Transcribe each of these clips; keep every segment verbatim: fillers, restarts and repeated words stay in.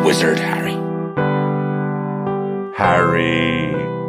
wizard, Harry. Harry.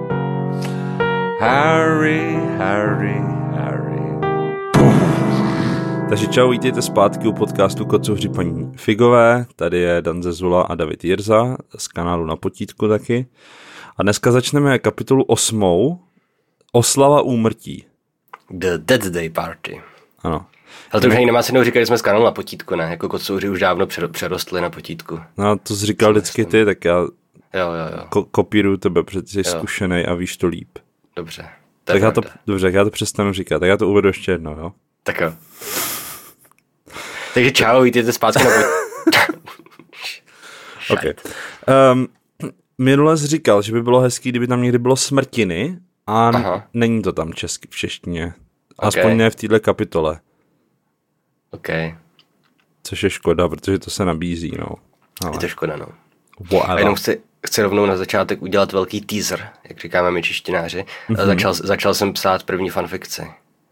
Harry, Harry, Harry. Takže čau, vítejte zpátky u podcastu Kocouři paní Figové. Tady je Dan Zezula a David Jirza z kanálu Na potítku taky. A dneska začneme kapitolu osmou. Oslava úmrtí. The Death Day Party. Ano. Ale to už ani nemá cenu říkat, že jsme z kanálu Na potítku, ne? Jako Kocouři už dávno přerostli na potítku. No to jsi říkal vždycky ty, tak já jo, jo, jo. Ko- kopíruju tebe, protože jsi zkušenej a víš to líp. Dobře. To tak já to, dobře, tak já to přestanu říkat. Tak já to uvedu ještě jednou, jo? Tak jo. Takže čau, vítejte zpátky na potítku. Okay. Um, minule jsi říkal, že by bylo hezký, kdyby tam někdy bylo smrtiny a Aha. není to tam česky, v češtině. Aspoň okay. ne v této kapitole. OK. Což je škoda, protože to se nabízí, no. Ale... Je to škoda, no. Wow. A jenom chci, chci rovnou na začátek udělat velký teaser, jak říkáme my češtináři. Mm-hmm. Začal, začal jsem psát první fanfikci.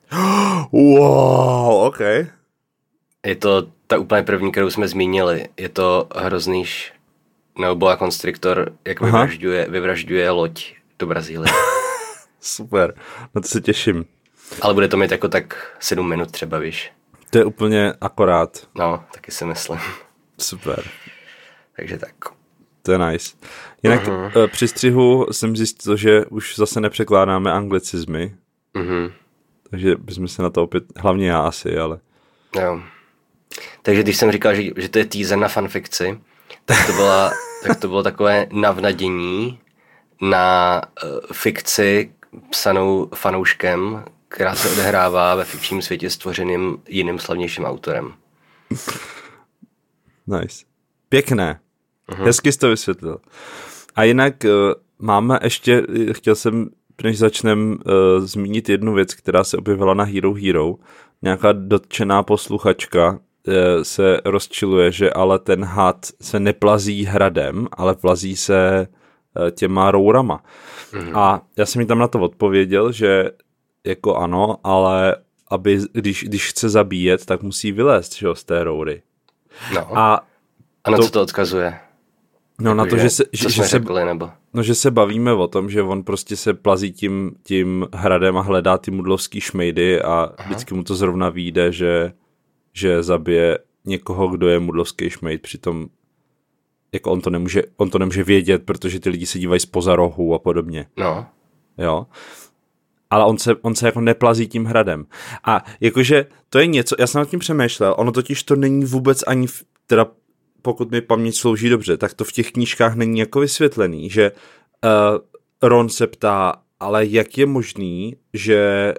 Wow, OK. Je to ta úplně první, kterou jsme zmínili. Je to hrozný š... nebo boa konstriktor, jak vyvražďuje, vyvražďuje loď do Brazílie. Super, na to se těším. Ale bude to mít jako tak sedm minut třeba, víš. To je úplně akorát. No, taky si myslím. Super. Takže tak. To je nice. Jinak uh-huh. při střihu jsem zjistil, že už zase nepřekládáme anglicizmy. Uh-huh. Takže bychom se na to opět, hlavně já asi, ale... Jo. Takže když jsem říkal, že, že to je teaser na fanfikci, tak to, byla, tak to bylo takové navnadění na uh, fikci psanou fanouškem, která se odehrává ve fikčním světě stvořeným jiným slavnějším autorem. Nice. Pěkné. Uh-huh. Hezky jsi to vysvětlil. A jinak uh, máme ještě, chtěl jsem, než začnem, uh, zmínit jednu věc, která se objevila na Hero Hero. Nějaká dotčená posluchačka uh, se rozčiluje, že ale ten had se neplazí hradem, ale plazí se uh, těma rourama. Uh-huh. A já jsem mi tam na to odpověděl, že jako ano, ale aby, když, když chce zabíjet, tak musí vylézt, že jo, z té roury. No. A, a na to, co to odkazuje? No jako, na to, že, že se, že, že, se, řekli, nebo? no, že se bavíme o tom, že on prostě se plazí tím, tím hradem a hledá ty mudlovský šmejdy a Aha. vždycky mu to zrovna vyjde, že, že zabije někoho, kdo je mudlovský šmejd, přitom jako on to nemůže, on to nemůže vědět, protože ty lidi se dívají zpoza rohu a podobně. No. Jo. Ale on se, on se jako neplazí tím hradem. A jakože to je něco, já jsem nad tím přemýšlel, ono totiž to není vůbec ani, v, teda pokud mi paměť slouží dobře, tak to v těch knížkách není jako vysvětlený, že uh, Ron se ptá, ale jak je možný, že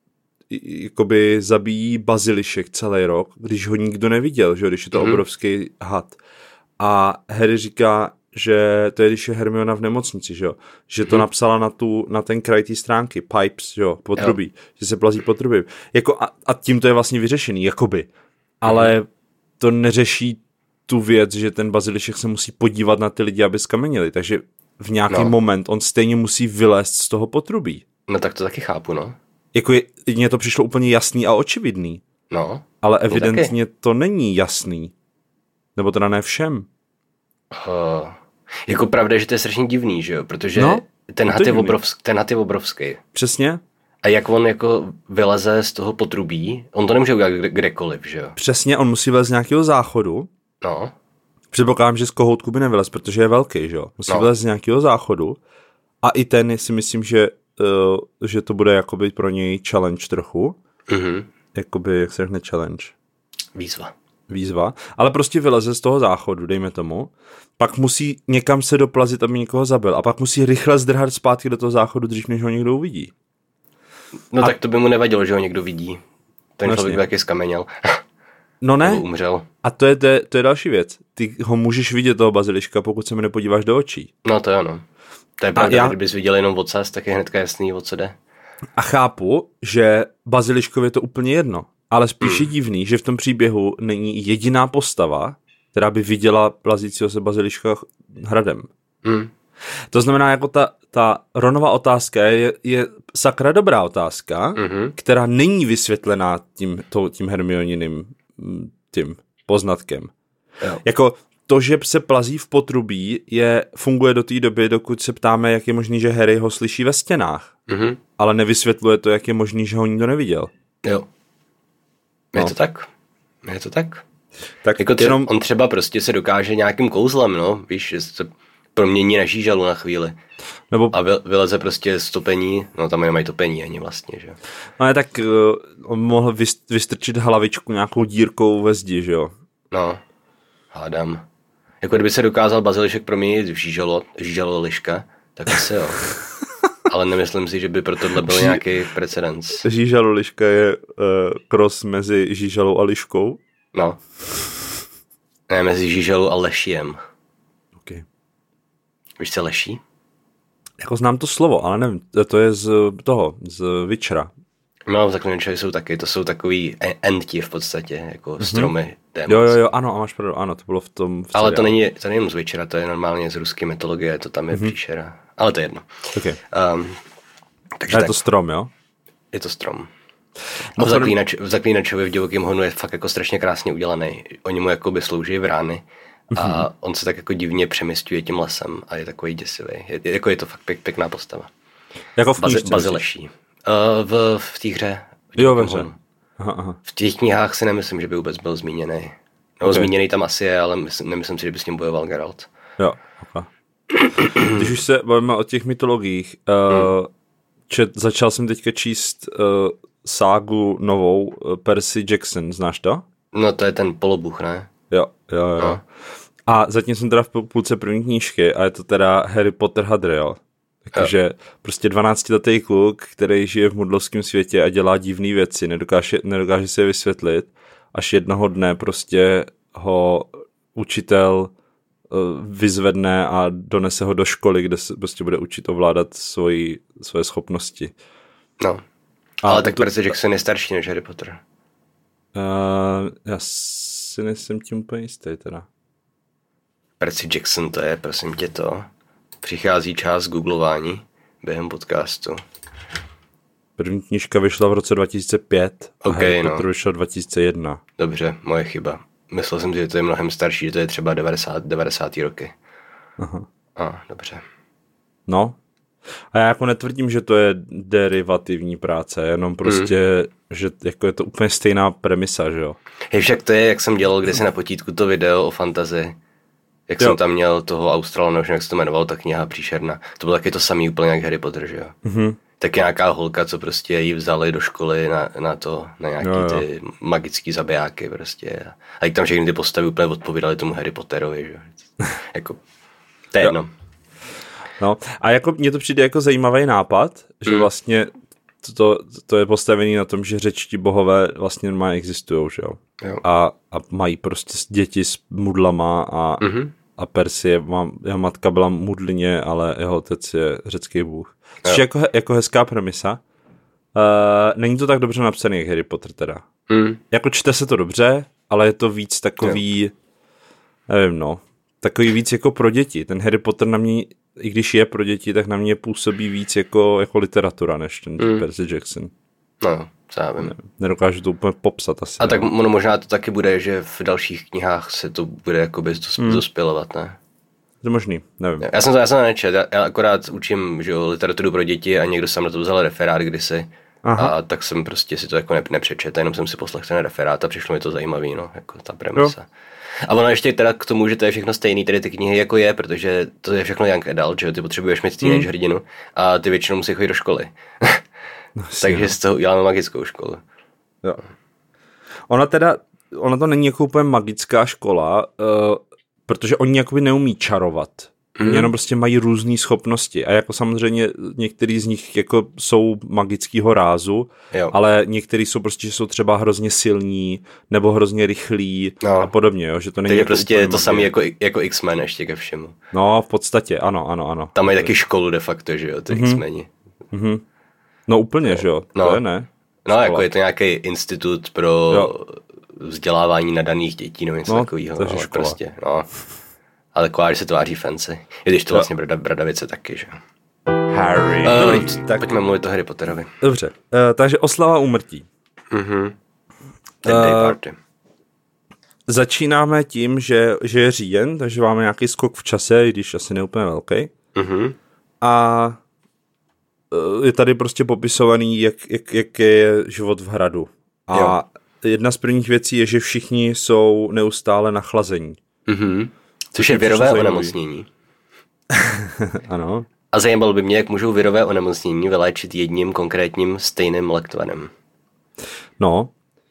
jakoby zabíjí bazilišek celý rok, když ho nikdo neviděl, že když je to mm-hmm. obrovský had. A Harry říká, že to je, když je Hermiona v nemocnici, že jo, že to hmm. napsala na, tu, na ten kraj té stránky, pipes, že jo, potrubí, jo. že se plazí potrubí. Jako a, a tím to je vlastně vyřešený, jakoby. Ale hmm. to neřeší tu věc, že ten bazilišek se musí podívat na ty lidi, aby skamenili, takže v nějaký no. moment on stejně musí vylézt z toho potrubí. No tak to taky chápu, no. Jako je, mně to přišlo úplně jasný a očividný. No. Ale evidentně to není jasný. Nebo teda ne všem. Uh. Jako pravda, že to je strašně divný, že jo, protože no, ten, had je obrovský, ten had je obrovský. Přesně. A jak on jako vyleze z toho potrubí, on to nemůže udělat kde, kdekoliv, že jo. Přesně, on musí vylez z nějakého záchodu. No. Předpokládám, že z kohoutku by nevylez, protože je velký, že jo. Musí no. vylez z nějakého záchodu. A i ten si myslím, že, uh, že to bude jakoby pro něj challenge trochu. Mhm. Jakoby, jak se řekne challenge? Výzva. Výzva, ale prostě vyleze z toho záchodu, dejme tomu, pak musí někam se doplazit, aby někoho zabil a pak musí rychle zdrhat zpátky do toho záchodu, dřív než ho někdo uvidí. No a... tak to by mu nevadilo, že ho někdo vidí. Ten Vlastně. člověk by taky skameněl. No ne, umřel. A to je, to, je, to je další věc. Ty ho můžeš vidět, toho baziliška, pokud se mi nepodíváš do očí. No to je ono. To je pravda, já... kdybys viděl jenom ocas, tak je hnedka jasný, o co jde. A chápu, že baziliškovi je to úplně jedno. Ale spíš je divný, že v tom příběhu není jediná postava, která by viděla plazícího se baziliška hradem. Mm. To znamená, jako ta, ta Ronova otázka je, je sakra dobrá otázka, mm-hmm. která není vysvětlená tím, to, tím Hermioniným tím poznatkem. Jo. Jako to, že se plazí v potrubí, je, funguje do té doby, dokud se ptáme, jak je možný, že Harry ho slyší ve stěnách. Mm-hmm. Ale nevysvětluje to, jak je možný, že ho nikdo neviděl. Jo. Je No. to tak. Je to tak. Tak Jako tře- jenom, on třeba prostě se dokáže nějakým kouzlem, no, víš, že se promění na žížalu na chvíli. nebo, A vy- vyleze prostě z topení, no tam nemají topení ani vlastně, že jo. no, tak uh, on mohl vys- vystrčit hlavičku nějakou dírkou ve zdi, že jo. No, hádám. Jako kdyby se dokázal bazilišek proměnit v žížalo, žížalo liška, tak asi jo. Ale nemyslím si, že by pro tohle byl nějaký precedens. Žížalo liška je uh, cross mezi žížalou a liškou. No. Ne, mezi žížalou a lešiem. Okay. Víš, co leší? Jako znám to slovo, ale nevím, to je z toho, z Witchera. No, v zaklinačovi jsou taky, to jsou takový e- entí v podstatě, jako stromy. Démonci. Jo, jo, jo, ano, a máš pravdu, ano, to bylo v tom v Ale to seriálu. není, to není jenom z Witchera, to je normálně z ruské mytologie, to tam je mm-hmm. příšera. Ale to je jedno. Okay. Um, takže A je tak, to strom, jo? je to strom. A v, zaklínač, v zaklínačovi v divokém honu je fakt jako strašně krásně udělaný. Oni mu jakoby slouží v rány a mm-hmm. on se tak jako divně přeměstňuje tím lesem a je takový děsivý. Je, je, jako je to fakt pěk, pěkná postava. Jako v knížce. Bazi, Bazileší. Uh, v, v té hře. V Jo, ve divokém hře. honu. Aha, aha. V těch knihách si nemyslím, že by vůbec byl zmíněný. No, Okay. zmíněný tam asi je, ale myslím, nemyslím si, že by s ním bojoval Geralt. Jo, okay. Když už se bavíme o těch mytologiích, uh, hmm. čet, začal jsem teďka číst uh, ságu novou uh, Percy Jackson, znáš to? No to je ten polobuch, ne? Jo, jo, jo. No. A zatím jsem teda v půlce první knížky a je to teda Harry Potter Hadriel. Takže prostě dvanáctiletý kluk, který žije v mudlovském světě a dělá divné věci, nedokáže, nedokáže si je vysvětlit, až jednoho dne prostě ho učitel uh, vyzvedne a donese ho do školy, kde se prostě bude učit ovládat svoji, svoje schopnosti. No. A Ale tak to- Percy Jackson je starší než Harry Potter. Uh, já si nejsem tím úplně jistý teda. Percy Jackson to je, prosím tě to. Přichází čas googlování během podcastu. První knížka vyšla v roce dva tisíce pět a Ok, Harry no. Potter vyšel dva tisíce jedna. Dobře, moje chyba. Myslel jsem si, že to je mnohem starší, že to je třeba devadesát, devadesátý roky. Aha. A, dobře. No. A já jako netvrdím, že to je derivativní práce, jenom prostě, mm. že jako je to úplně stejná premisa, že jo? Hej, však to je, jak jsem dělal kdysi na potítku to video o fantazii. Jak Jo. jsem tam měl toho Australana, už jak se to jmenoval, ta kniha příšerná. To bylo taky to samý úplně jak Harry Potter, že jo? Mhm. Tak nějaká holka, co prostě jí vzali do školy na, na to, na nějaký Jo, jo. ty magický zabijáky prostě. A jak tam všechny ty postavy úplně odpovídaly tomu Harry Potterovi, že jo? Jako, to je Jo. jedno. No. A jako mně to přijde jako zajímavý nápad, že Mm. vlastně to, to je postavený na tom, že řečtí bohové vlastně normálně existujou, že jo? Jo. A, a mají prostě děti s mudlama a, Mhm. a Percy, je, má, jeho matka byla mudlině, ale jeho otec je řecký bůh. Což Jo. je jako, jako hezká premisa. Uh, není to tak dobře napsaný, jak Harry Potter teda. Mm. Jako čte se to dobře, ale je to víc takový, jo. nevím no, takový víc jako pro děti. Ten Harry Potter na mě, i když je pro děti, tak na mě působí víc jako, jako literatura, než ten mm. Percy Jackson. No, co já vím. Nedokážu to úplně popsat asi. A tak no. ono možná to taky bude, že v dalších knihách se to bude jakoby dos- Mm. dospělovat, ne? To je možný, nevím. Já jsem to, já jsem to nečet, já, já akorát učím, že jo, literaturu pro děti a někdo jsem na to vzal referát kdysi. Aha. A tak jsem prostě si to jako ne, nepřečet, jenom jsem si poslechl ten referát a přišlo mi to zajímavý, no, jako ta premisa. Jo. A ono ještě teda k tomu, že to je všechno stejný, tedy ty knihy jako je, protože to je všechno young adult, že jo, ty potřebuješ mít teenage mm. hrdinu a ty většinou musí chodit do školy. No, Takže z toho uděláme magickou školu. Jo. Ona teda, ona to není jako úplně magická škola, uh, protože oni jakoby neumí čarovat. Mm. Jenom prostě mají různé schopnosti a jako samozřejmě některý z nich jako jsou magického rázu, Jo. ale některý jsou prostě, že jsou třeba hrozně silní nebo hrozně rychlí No. a podobně, jo, že to není Takže jako prostě úplně to samé magie. jako, jako X-Men ještě ke všemu. No, v podstatě, ano, ano, ano. Tam mají taky školu de facto, že jo, ty mm-hmm. X-meni. Mhm. No úplně, že jo, No. to je ne. No, Škola. jako je to nějaký institut pro Jo. vzdělávání nadaných dětí nebo něco No, takového. takže Ale škola. prostě, no. Ale taková, že se tváří fancy. I když to Jo. vlastně brada, bradavice taky, že jo. Harry. Uh, Dobrý, tak tak- pojďme mluvit o Harry Potterovi. Dobře, uh, takže oslava úmrtí. Mhm. Ten Eh, day party. začínáme tím, že, že je říjen, takže máme nějaký skok v čase, i když asi neúplně velký. Mm-hmm. A je tady prostě popisovaný, jak, jak, jak je život v hradu. A jo. Jedna z prvních věcí je, že všichni jsou neustále nachlazení. Mm-hmm. Což je virové onemocnění. Ano. A zajímalo by mě, jak můžou virové onemocnění vyléčit jedním konkrétním stejným lektvarem. No,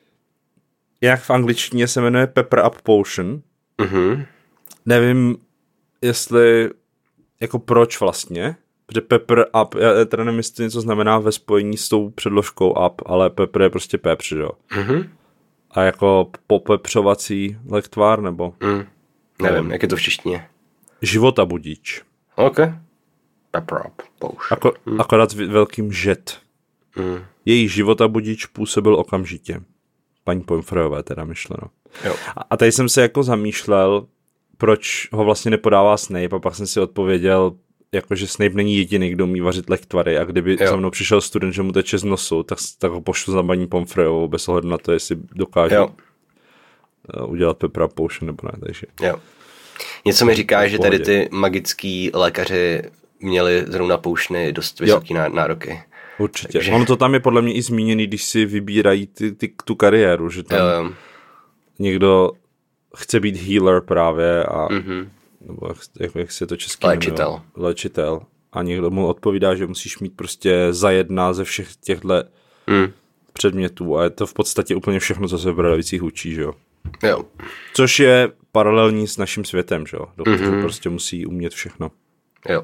jak v angličtině se jmenuje Pepper Up Potion. Mm-hmm. Nevím, jestli, jako proč vlastně, protože Pepper Up, já teda nevím, jestli něco znamená ve spojení s tou předložkou up, ale Pepper je prostě pepř, jo. Mm-hmm. A jako popepřovací lektvar, nebo? Mm. Nevím, jak je to v češtině. Života budíč. OK. Pepper Up Potion. Ako, mm. Akorát s velkým žet. Mm. Její života budíč působil okamžitě. Paní Pomfreyové teda myšleno. Jo. A, a tady jsem se jako zamýšlel, proč ho vlastně nepodává Snape, a pak jsem si odpověděl, jako že Snape není jediný, kdo umí vařit lektvary, a kdyby jo. za mnou přišel student, že mu teče z nosu, tak, tak ho pošlu za paní Pomfreyovou bez ohledu na to, jestli dokáže jo. udělat Pepper Potion nebo ne. Takže. Jo. Něco mi říká, že tady ty magický lékaři měli zrovna poušny dost vysoký jo. nároky. Určitě. Takže... Ono to tam je podle mě i zmíněný, když si vybírají ty, ty, tu kariéru, že tam jo, jo. někdo chce být healer právě a mm-hmm. nebo jak, jak, jak se to český léčitel. jmenuje? Léčitel. A někdo mu odpovídá, že musíš mít prostě za jedna ze všech těchto mm. předmětů, a je to v podstatě úplně všechno, co se v Bradavicích učí, že jo. Jo. Což je paralelní s naším světem, že jo. Doktoři mm-hmm. prostě musí umět všechno. Jo.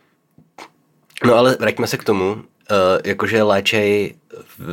No ale vraťme se k tomu, uh, jakože léčej uh,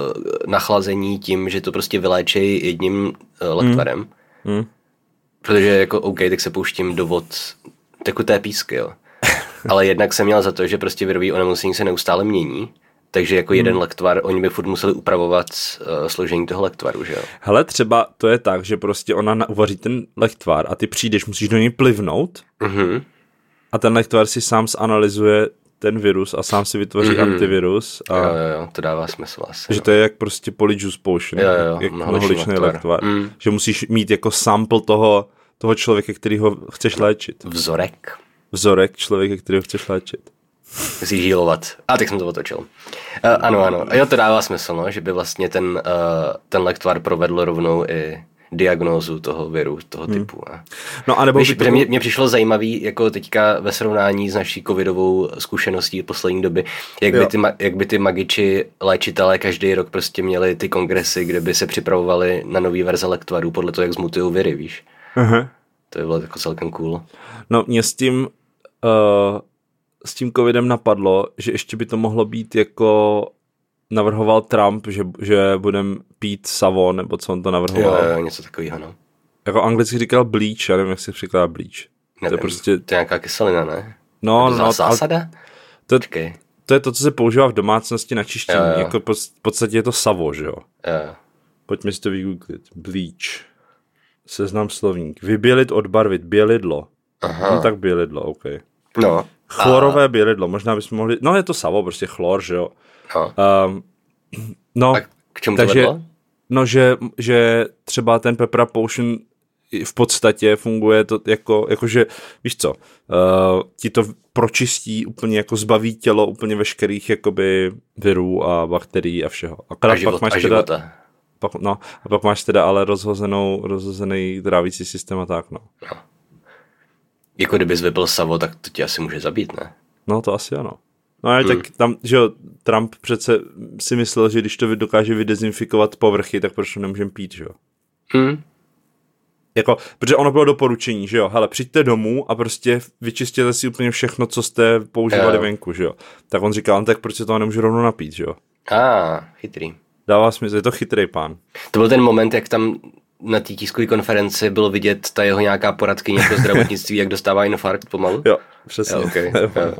nachlazení tím, že to prostě vyléčej jedním uh, lektvarem. Mm. Mm. Protože jako OK, tak se pouštím do vod tekuté písky, jo. Ale jednak jsem měl za to, že prostě virový onemocnění se neustále mění, takže jako mm. jeden lektvar, oni by furt museli upravovat uh, složení toho lektvaru, že jo. Hele, třeba to je tak, že prostě ona uvaří ten lektvar a ty přijdeš, musíš do něj plivnout mm-hmm. a ten lektvar si sám zanalyzuje ten virus a sám si vytvoří mm-hmm. antivirus. A jo, jo, jo, to dává smysl asi. Že no. to je jak prostě polyjuice potion, jo, jo, jak mnoholičný lektvar. lektvar. Mm. Že musíš mít jako sample toho, toho člověka, kterýho chceš léčit. Vzorek. Vzorek člověka, kterýho chceš léčit. Musíš žílovat. A tak jsem to otočil. Uh, ano, ano. A jo, to dává smysl, no, že by vlastně ten, uh, ten lektvar provedl rovnou i diagnózu toho viru, toho hmm. typu. Ne? No a nebo Víš, to... mě, mě přišlo zajímavý, jako teďka ve srovnání s naší covidovou zkušeností poslední doby, jak by, ty, jak by ty magiči léčitelé každý rok prostě měli ty kongresy, kde by se připravovali na nový verze lektvarů podle toho, jak zmutujou viry, víš. Aha. To by bylo jako celkem cool. No mě s tím uh, s tím covidem napadlo, že ještě by to mohlo být jako navrhoval Trump, že, že budem pít Savon, nebo co on to navrhoval. Jo, jo, něco takového, no. Jako anglicky říkal bleach, já nevím, jak se překládá bleach. Nevím, to je prostě... to je nějaká kyselina, ne? No, to no. Zásada? To, to je to, co se používá v domácnosti na čištění. Jo, jo. Jako v podstatě je to savo, že jo? Jo. Pojďme si to vygooglit. Bleach. Seznam slovník. Vybělit, odbarvit. Bělidlo. Aha. No tak bělidlo, OK. No. Chlorové a... bělidlo. Možná bychom mohli... No je to savo, prostě chlor, že jo? No. Um, no. A k čemu takže, to vedlo? No, že, že třeba ten Pepper Potion v podstatě funguje to jako, jakože, víš co, uh, ti to pročistí úplně, jako zbaví tělo úplně veškerých jakoby virů a bakterií a všeho. A, život, pak máš a života. Teda, pak, no, a pak máš teda ale rozhozenou, rozhozený trávící systém a tak, no. no. Jako kdybys vypil savo, tak to tě asi může zabít, ne? No to asi ano. No ale hmm. tak tam, že jo, Trump přece si myslel, že když to dokáže vydezinfikovat povrchy, tak proč to nemůžeme pít, že jo? Hmm. Jako, protože ono bylo doporučení, že jo, hele, přijďte domů a prostě vyčistěte si úplně všechno, co jste používali jo. venku, že jo. Tak on říkal, tak proč se toho nemůžu rovnou napít, že jo. A, ah, chytrý. Dává smysl, je to chytrý pán. To byl ten moment, jak tam na té tiskové konferenci bylo vidět ta jeho nějaká poradkyně pro zdravotnictví, jak dostává infarkt pomalu. Jo, přesně. Jo, okay. jo.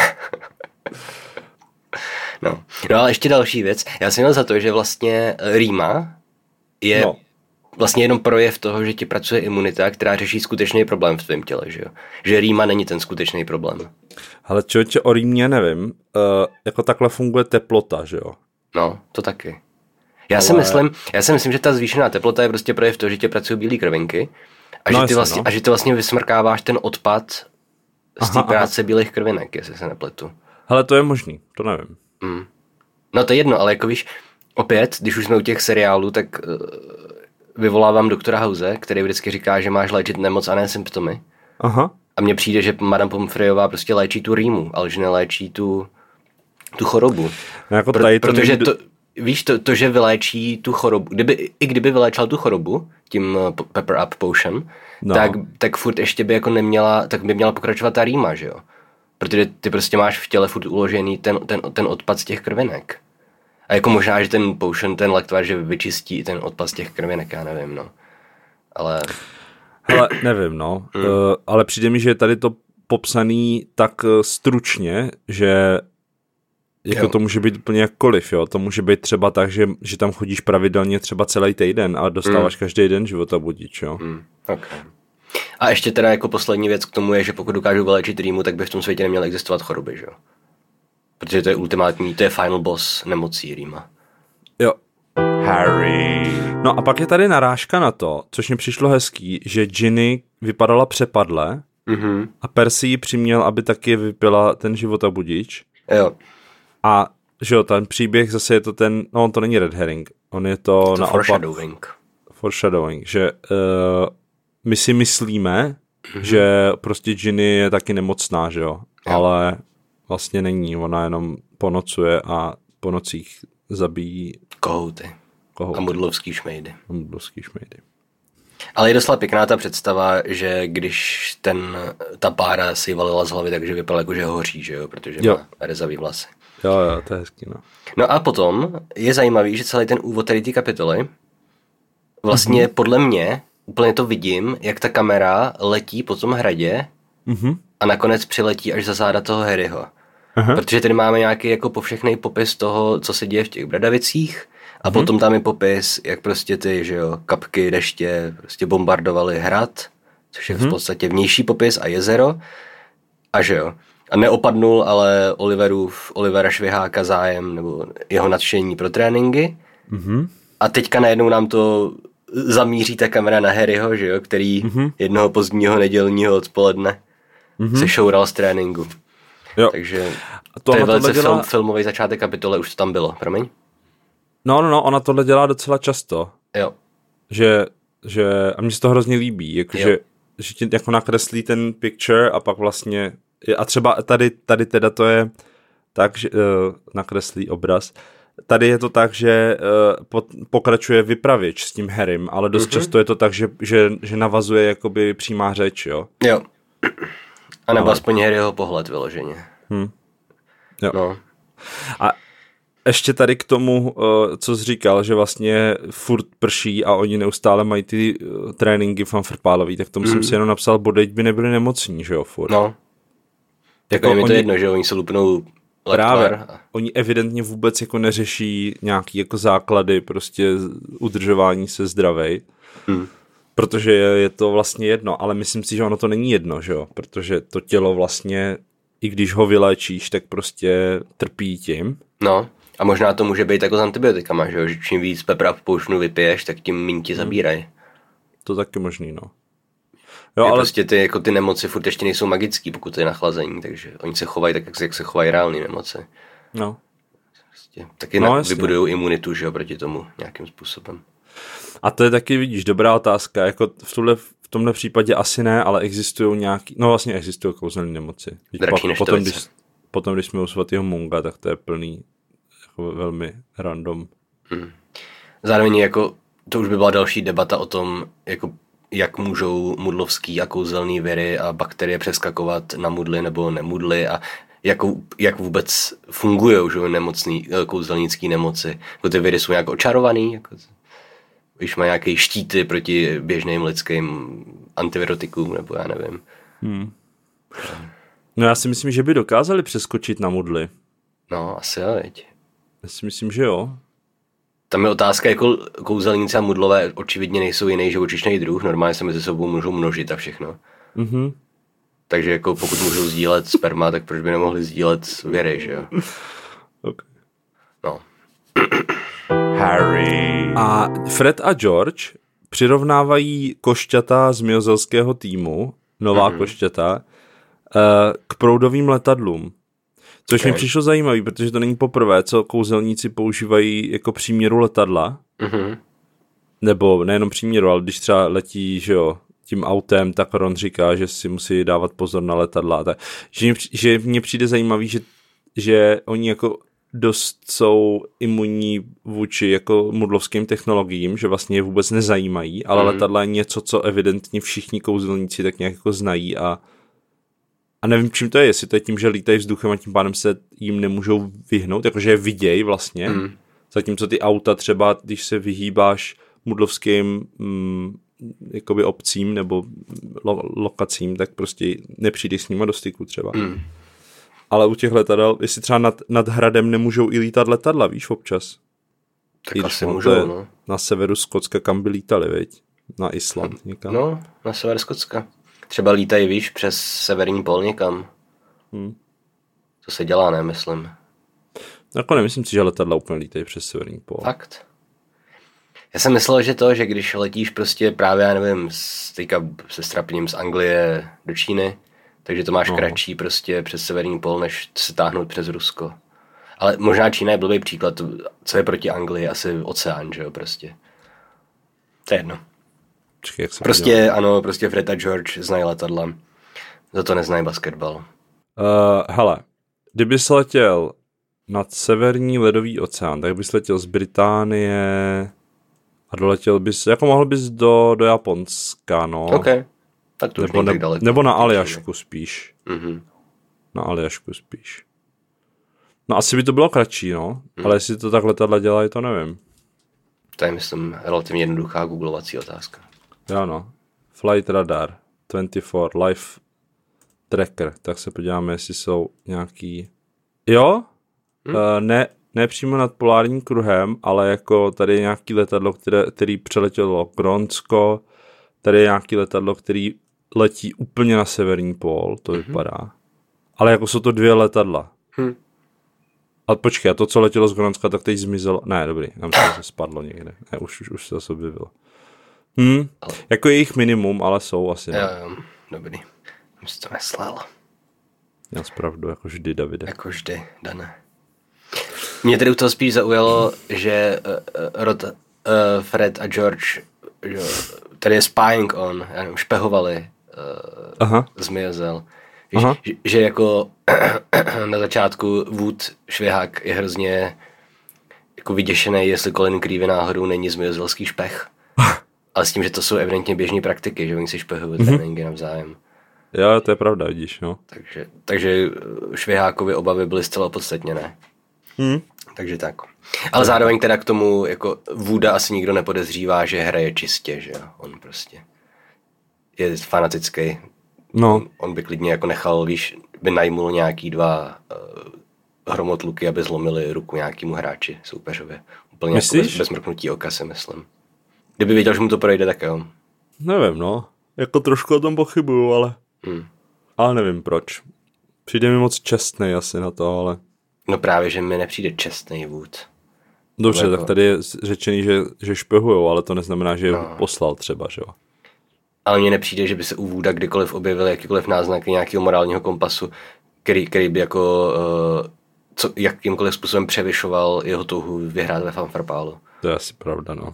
No. no ale ještě další věc. Já jsem měl za to, že vlastně rýma je no. vlastně jenom projev toho, že ti pracuje imunita, která řeší skutečný problém v tvém těle, že jo? Že rýma není ten skutečný problém. Ale člověče, o rýmě nevím. Uh, jako takhle funguje teplota, že jo? No, to taky. Já, ale... si myslím, já si myslím, že ta zvýšená teplota je prostě projev toho, že tě pracují bílé krvinky a, No že ty jasně, vlastně, no. a že ty vlastně vysmrkáváš ten odpad z té Aha, práce bílých krvinek, jestli se nepletu. Hele, to je možný, to nevím. Mm. No to je jedno, ale jako víš, opět, když už jsme u těch seriálů, tak uh, vyvolávám doktora House, který vždycky říká, že máš léčit nemoc a ne symptomy. Aha. A mně přijde, že Madame Pomfreyová prostě léčí tu rýmu, ale že neléčí tu, tu chorobu. No jako Pro, tady to protože není... to, víš, to, to, že vyléčí tu chorobu, kdyby, i kdyby vyléčal tu chorobu, tím uh, Pepper Up Potion, No. tak, tak furt ještě by jako neměla, tak by měla pokračovat ta rýma, že jo? Protože ty prostě máš v těle furt uložený ten, ten, ten odpad z těch krvinek. A jako možná, že ten potion, ten lektvar, že vyčistí ten odpad z těch krvinek, já nevím, no. Ale... Hele, nevím, no. Mm. Uh, ale přijde mi, že je tady to popsaný tak uh, stručně, že jako Jo. to může být úplně jakkoliv, jo. To může být třeba tak, že, že tam chodíš pravidelně třeba celý týden a dostáváš Mm. každý den života budič, jo. Mm, okay. A ještě teda jako poslední věc k tomu je, že pokud dokážu vyléčit rýmu, tak by v tom světě neměly existovat choroby, že jo? Protože to je ultimátní, to je final boss nemocí rýma. Jo. Harry. No a pak je tady narážka na to, což mi přišlo hezký, že Ginny vypadala přepadle Mhm. a Percy ji přiměl, aby taky vypila ten života budič. Jo, A že jo, ten příběh zase je to ten, no on to není red herring, on je to, to naopak foreshadowing. foreshadowing, že uh, my si myslíme, mm-hmm. že prostě Ginny je taky nemocná, že jo, Jo. ale vlastně není, ona jenom ponocuje a po nocích zabíjí Kohouty. koho? A mudlovský šmejdy. Mudlovský šmejdy. Ale je docela pěkná ta představa, že když ten, ta pára si valila z hlavy, takže vypadala jako, že hoří, že jo, protože Jo. má rezavý vlasy. Jo, jo, to je hezký, no. No a potom je zajímavý, že celý ten úvod tady té kapitoly vlastně mm-hmm. podle mě úplně to vidím, jak ta kamera letí po tom hradě Mhm. a nakonec přiletí až za záda toho Harryho. Aha. Protože tady máme nějaký jako povšechný popis toho, co se děje v těch Bradavicích a mm-hmm. potom tam je popis, jak prostě ty, že jo, kapky deště prostě bombardovaly hrad, což je mm-hmm. v podstatě vnější popis a jezero a že jo. A neopadnul ale Oliverův, Olivera Šviháka zájem nebo jeho nadšení pro tréninky. Mhm. A teďka najednou nám to zamíří ta kamera na Harryho, že jo, který Mhm. jednoho pozdního nedělního odpoledne Mhm. se šoural z tréninku. Jo. Takže A to je tohle velice dělá... film, filmový začátek kapitole, už to tam bylo, promiň. No, no, no, ona tohle dělá docela často. Jo. Že, že a mně se to hrozně líbí, Jo. jakože, že ti jako nakreslí ten picture a pak vlastně, a třeba tady, tady teda to je tak, že uh, nakreslí obraz, tady je to tak, že uh, po, pokračuje vypravěč s tím Harrym, ale dost Mhm. často je to tak, že, že, že navazuje jakoby přímá řeč, jo. Jo. A nebo Ale- aspoň Harryho pohled vyloženě. Hm. Jo. No. A ještě tady k tomu, uh, co jsi říkal, že vlastně furt prší a oni neustále mají ty uh, tréninky fanfrpálový, tak tomu mm. jsem si jenom napsal, bodeď by nebyli nemocní, že jo, furt. No. Jako je mi to oni- jedno, že oni se lupnou Právě. lektvar. Oni evidentně vůbec jako neřeší nějaký jako základy prostě z- udržování se zdravej, Hmm. protože je, je to vlastně jedno, ale myslím si, že ono to není jedno, že jo, protože to tělo vlastně, i když ho vyléčíš, tak prostě trpí tím. No. A možná to může být jako s antibiotikama, že jo? Že čím víc pepra v poušnu vypiješ, tak tím méně ti zabírají. To taky možný, no. Jo, Jo, ale ale prostě ty, jako ty nemoci furt ještě nejsou magický, pokud to je nachlazení, takže oni se chovají tak, jak se, jak se chovají reální nemoci. no. Prostě, taky No, no, jasně. vybudují imunitu, že jo, proti tomu nějakým způsobem. A to je taky, vidíš, dobrá otázka, jako v, tuhle, v tomhle případě asi ne, ale existují nějaký, no vlastně existují kouzelné nemoci. Teď Dračí pak- potom, neštovice. když, potom, když jsme u svatého Munga, tak to je plný jako velmi random. Zároveň jako, to už by byla další debata o tom, jako, jak můžou mudlovský a kouzelný viry a bakterie přeskakovat na mudly nebo nemudly a jakou, jak vůbec fungují, že jo, nemocný, kouzelnický nemoci. Jako ty viry jsou nějak očarovaný, jako, když má nějaké štíty proti běžným lidským antivirotikům, nebo já nevím. Hmm. No já si myslím, že by dokázali přeskočit na mudly. No, asi jo, veď. Já si myslím, že jo. Tam je otázka, jako kouzelníci a mudlové očividně nejsou jiný živočišný druh, normálně se mezi sebou můžou množit a všechno. Mhm. Takže jako pokud můžou sdílet sperma, tak proč by nemohli sdílet věry, že jo? Okay. No. Harry. A Fred a George přirovnávají košťata z miozelského týmu, nová mm-hmm. košťata, k proudovým letadlům. Což okay. mi přišlo zajímavý, protože to není poprvé, co kouzelníci používají jako příměru letadla. Mm-hmm. Nebo nejenom příměru, ale když třeba letí, že jo, tím autem, tak Ron říká, že si musí dávat pozor na letadla. Tak, že, že mně přijde zajímavý, že, že oni jako dost jsou imunní vůči jako mudlovským technologiím, že vlastně je vůbec nezajímají, ale mm. letadla je něco, co evidentně všichni kouzelníci tak nějak jako znají a, a nevím, čím to je, jestli to je tím, že lítají vzduchem a tím pádem se jim nemůžou vyhnout, jakože je viděj vlastně, mm. zatímco ty auta třeba, když se vyhýbáš mudlovským mm, jakoby obcím nebo lo, lokacím, tak prostě nepřijdeš s nima do styku třeba. Mm. Ale u těch letadel, jestli třeba nad, nad hradem nemůžou i lítat letadla, víš, občas. Tak I asi můžou, no. Na severu Skotska, kam by lítali, viď? Na Island někam. No, na sever Skotska. Třeba lítají, víš, přes severní pól někam. Hmm. To se dělá, ne, myslím. Jako nemyslím si, že letadla úplně lítají přes severní pól. Fakt. Já jsem myslel, že to, že když letíš prostě právě, já nevím, s, teďka se strapním z Anglie do Číny, takže to máš no. kratší prostě přes severní pól, než se táhnout přes Rusko. Ale možná Čína je blbý příklad, co je proti Anglii, asi oceán, že jo, prostě. To je jedno. Čekaj, jak se prostě podívám. ano, prostě Fred a George znají letadla, za to neznají basketbal. Uh, hele, kdyby jsi letěl nad severní ledový oceán, tak bys letěl z Británie a doletěl bys, jako mohl bys do, do Japonska, no. OK. Tak to nebo, ne, daleko, nebo na Aljašku spíš. Mm-hmm. Na Aljašku spíš. No asi by to bylo kratší, no. Mm. Ale jestli to tak letadla dělají, to nevím. To je, myslím, relativně jednoduchá googlovací otázka. Jo, no. Flight Radar dvacet čtyři Life Tracker. Tak se podíváme, jestli jsou nějaký... Jo? Mm. Uh, ne, ne přímo nad polárním kruhem, ale jako tady je nějaký letadlo, které, který přeletělo Grónsko. Tady je nějaký letadlo, který letí úplně na severní pól, to mm-hmm. vypadá. Ale jako jsou to dvě letadla. Hmm. A počkej, a to, co letělo z Grónska, tak teď zmizelo. Ne, dobrý, nám se to spadlo někde. Ne, už, už, už se zase objevilo. Hm, ale... jako je jich minimum, ale jsou asi. Jo, jo, dobrý. Jsem si to myslel. Já zpravdu, jako vždy, Davide. Jako vždy, Dané. Mě tedy u toho spíš zaujalo, že uh, Rod, uh, Fred a George, že, tady je spying on, já nevím, špehovali uh, z Miozel. Že, že jako na začátku Wood švihák je hrozně jako vyděšený, jestli Colin Creevy náhodou není zmiozelský špech. Ale s tím, že to jsou evidentně běžné praktiky, že oni si špehují mm-hmm. tréninky navzájem. Jo, to je pravda, vidíš, no. Takže, takže švihákovi obavy byly zcela opodstatněné. Mm. Takže tak. Ale zároveň teda k tomu, jako Wooda asi nikdo nepodezřívá, že hraje čistě, že jo. On prostě je fanatický. No. On, on by klidně jako nechal, víš, by najmul nějaký dva uh, hromotluky, aby zlomili ruku nějakému hráči soupeřově. Úplně jako bez, bez mrknutí oka, si myslím. Kdyby věděl, že mu to projde, tak jo. Nevím, no. Jako trošku o tom pochybuju, ale... Hmm. Ale nevím proč. Přijde mi moc čestnej asi na to, ale... No právě, že mi nepřijde čestnej Wood. Dobře, jako... tak tady je řečený, že, že špehujou, ale to neznamená, že no. poslal třeba, že jo. Ale mně nepřijde, že by se u Wooda kdykoliv objevil jakýkoliv náznaky nějakého morálního kompasu, který, který by jako uh, co, jakýmkoliv způsobem převyšoval jeho touhu vyhrát ve fanfarpálu. To je asi pravda, no.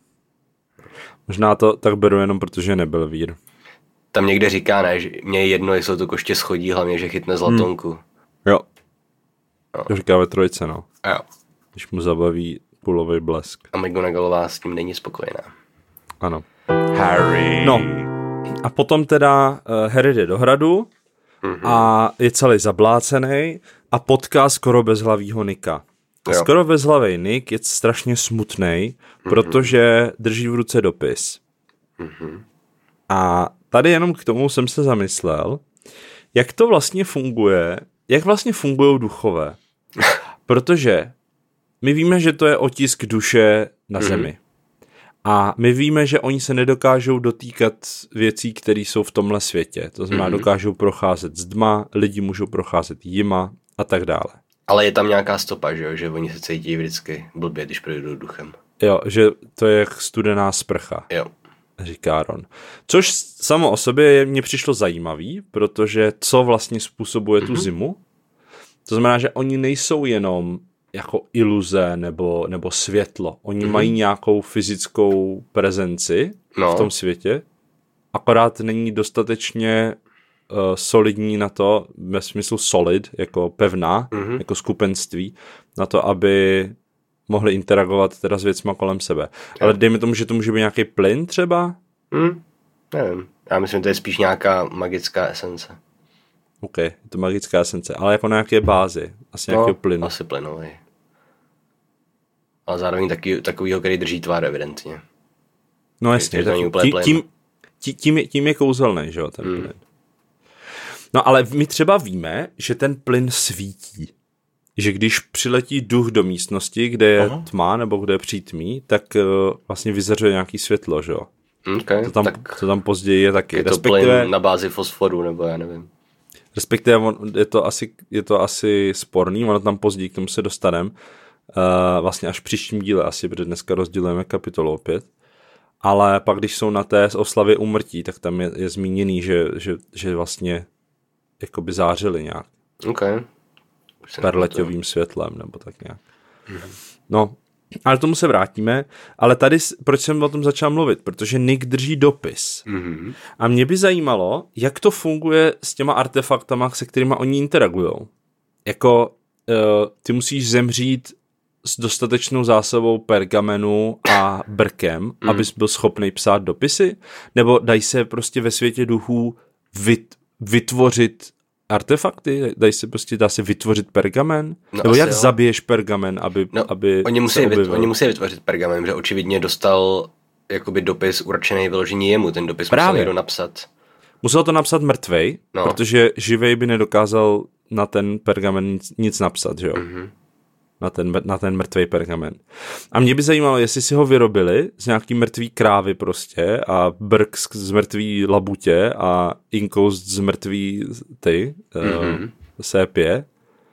Možná to tak beru jenom, protože nebyl vír. Tam někde říká, ne, že mě je jedno, jestli to koště schodí, hlavně, že chytne zlatonku. Hmm. Jo. No. To říká ve trojce, no. Jo. Když mu zabaví kulový blesk. A McGonagallová s tím není spokojená. Ano. Harry. No. A potom teda uh, Harry jde do hradu mm-hmm. a je celý zablácený a potká skoro bezhlavýho Nicka. A skoro bezhlavý Nick je strašně smutnej, mm-hmm. protože drží v ruce dopis. Mm-hmm. A tady jenom k tomu jsem se zamyslel, jak to vlastně funguje, jak vlastně fungují duchové. Protože my víme, že to je otisk duše na mm-hmm. zemi. A my víme, že oni se nedokážou dotýkat věcí, které jsou v tomhle světě. To znamená, mm-hmm. dokážou procházet s dma, lidi můžou procházet jima a tak dále. Ale je tam nějaká stopa, že jo? Že oni se cítí vždycky blbě, když projdou duchem. Jo, že to je jak studená sprcha. Jo. Říká Ron. Což samo o sobě mně přišlo zajímavý, protože co vlastně způsobuje tu mm-hmm. zimu? To znamená, že oni nejsou jenom jako iluze nebo, nebo světlo. Oni mm-hmm. mají nějakou fyzickou prezenci no. v tom světě, akorát není dostatečně uh, solidní na to, ve smyslu solid, jako pevná, mm-hmm. jako skupenství, na to, aby mohli interagovat teda s věcma kolem sebe. Jo. Ale dejme tomu, že to může být nějaký plyn třeba? Hmm, nevím. Já myslím, že to je spíš nějaká magická esence. OK, je to magická esence, ale jako na nějaké bázi. Asi no, nějakého plynu. Asi plynový. Ale zároveň taky, takovýho, který drží tvár evidentně. No jasně, tak tím, tím, tím, je, tím je kouzelný, že jo, ten hmm. plyn. No ale my třeba víme, že ten plyn svítí. Že když přiletí duch do místnosti, kde je Aha. tma nebo kde je přítmí, tak uh, vlastně vyzařuje nějaký světlo, že jo? Okay, to, tam, tak to tam později je taky. Je to respektive, plyn na bázi fosforu, nebo já nevím. Respektive on, je, to asi, je to asi sporný, ono tam později k tomu se dostaneme. Uh, vlastně až v příštím díle asi, protože dneska rozdělujeme kapitolu opět. Ale pak, když jsou na té oslavě úmrtí, tak tam je, je zmíněný, že, že, že vlastně jakoby zářili nějak. Okay. Perleťovým světlem, nebo tak nějak. Mm-hmm. No, ale tomu se vrátíme. Ale tady, proč jsem o tom začal mluvit? Protože Nick drží dopis. Mm-hmm. A mě by zajímalo, jak to funguje s těma artefaktama, se kterými oni interagujou. Jako, uh, ty musíš zemřít s dostatečnou zásobou pergamenu a brkem, mm. abys byl schopný psát dopisy? Nebo dají se prostě ve světě duchů vyt, vytvořit artefakty? Dají se prostě, dá se vytvořit pergamen? No nebo jak jo. zabiješ pergamen, aby, no, aby oni musí, vyt, oni musí vytvořit pergamen, že očividně dostal jakoby dopis určený vyložení jemu, ten dopis Právě. musel někdo napsat. Musel to napsat mrtvej, no. protože živej by nedokázal na ten pergamen nic, nic napsat, že jo? Mm-hmm. Na ten, na ten mrtvej pergamen. A mě by zajímalo, jestli si ho vyrobili z nějaký mrtvý krávy prostě a brk z mrtvý labutě a inkoust z mrtvý ty, mm-hmm. uh, sépě.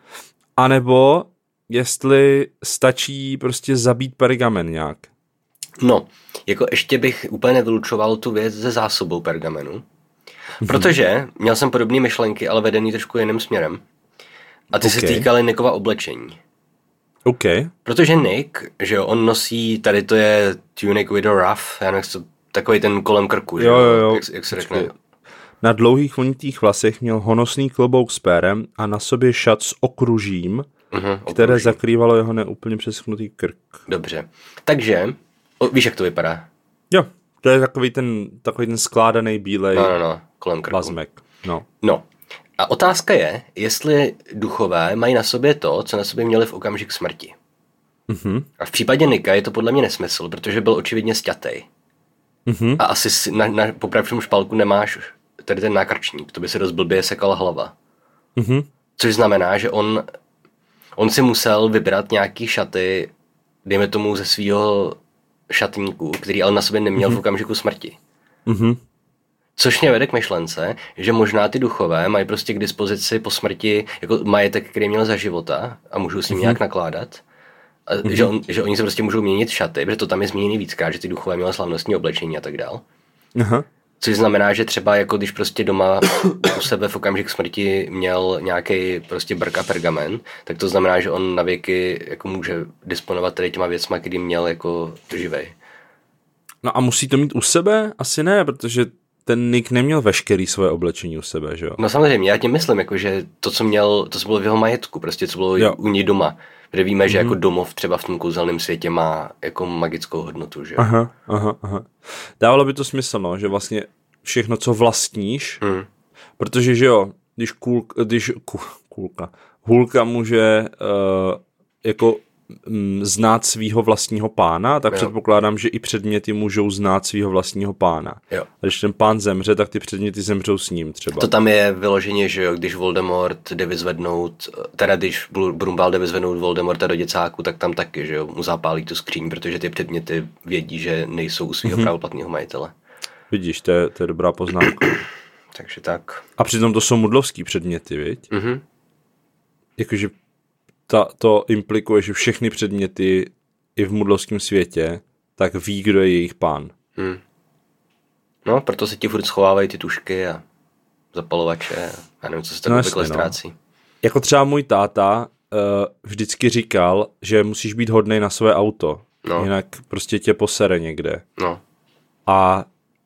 A nebo jestli stačí prostě zabít pergamen nějak. No, jako ještě bych úplně nevylučoval tu věc se zásobou pergamenu. Protože měl jsem podobné myšlenky, ale vedený trošku jiným směrem. A ty okay. se týkaly Nickova oblečení. OK. Protože Nick, že jo, on nosí, tady to je tunic with a ruff, já nevím, takový ten kolem krku, že jo, jo, jo. Jak, jak se řekne. Na dlouhých vonitých vlasech měl honosný klobouk s pérem a na sobě šat s okružím, uh-huh, které okruží. zakrývalo jeho neúplně přeschnutý krk. Dobře. Takže, o, víš, jak to vypadá? Jo, to je takový ten, takový ten skládaný bílej no, no, no, kolem krku. plazmek. No. No. A otázka je, jestli duchové mají na sobě to, co na sobě měli v okamžik smrti. Mm-hmm. A v případě Nicka je to podle mě nesmysl, protože byl očividně sťatej. Mm-hmm. A asi na, na popravčím špalku nemáš tady ten nákrčník, to by se dost blbě sekala hlava. Mm-hmm. Což znamená, že on, on si musel vybrat nějaký šaty, dejme tomu ze svýho šatníku, který ale na sobě neměl mm-hmm. v okamžiku smrti. Mm-hmm. Což mě vede k myšlence, že možná ty duchové mají prostě k dispozici po smrti jako majetek, který měl za života a můžou s ním mm-hmm. nějak nakládat. A mm-hmm. že, on, že oni se prostě můžou měnit šaty, protože to tam je zmíněný víckrát, že ty duchové měly slavnostní oblečení a tak dál. Aha. Což znamená, že třeba jako když prostě doma u sebe v okamžik smrti měl nějaký prostě brk a pergamen, tak to znamená, že on na věky jako může disponovat tady těma věcma, který měl jako živej. No a musí to mít u sebe? Asi ne, protože ten Nick neměl veškerý svoje oblečení u sebe, že jo? No samozřejmě, já tím myslím, jako, že to, co měl, to, co bylo v jeho majetku, prostě co bylo jo. u něj doma. Protože víme, že mm-hmm. jako domov třeba v tom kouzelném světě má jako magickou hodnotu, že jo? Aha, aha, aha. Dávalo by to smysl, no, že vlastně všechno, co vlastníš, mm. protože, že jo, když, kůl, když kůl, kůlka, hůlka může uh, jako znát svýho vlastního pána, tak jo. předpokládám, že i předměty můžou znát svýho vlastního pána. Jo. A když ten pán zemře, tak ty předměty zemřou s ním třeba. To tam je vyloženě, že jo, když Voldemort jde vyzvednout, teda když Brumbál jde vyzvednout Voldemorta do děcáku, tak tam taky, že jo, mu zapálí tu skříň, protože ty předměty vědí, že nejsou u svého mm-hmm. právoplatného majitele. Vidíš, to je, to je dobrá poznámka. Takže tak. A přitom to jsou mudlovský předměty, viď? Mhm. Jakože ta, to implikuje, že všechny předměty i v mudlovském světě, tak ví, kdo je jejich pán. Hmm. No, proto se ti furt schovávají ty tušky a zapalovače. Já nevím, co se tak No obvykle jasně, no. ztrácí. Jako třeba můj táta uh, vždycky říkal, že musíš být hodnej na své auto. No. Jinak prostě tě posere někde. No, A,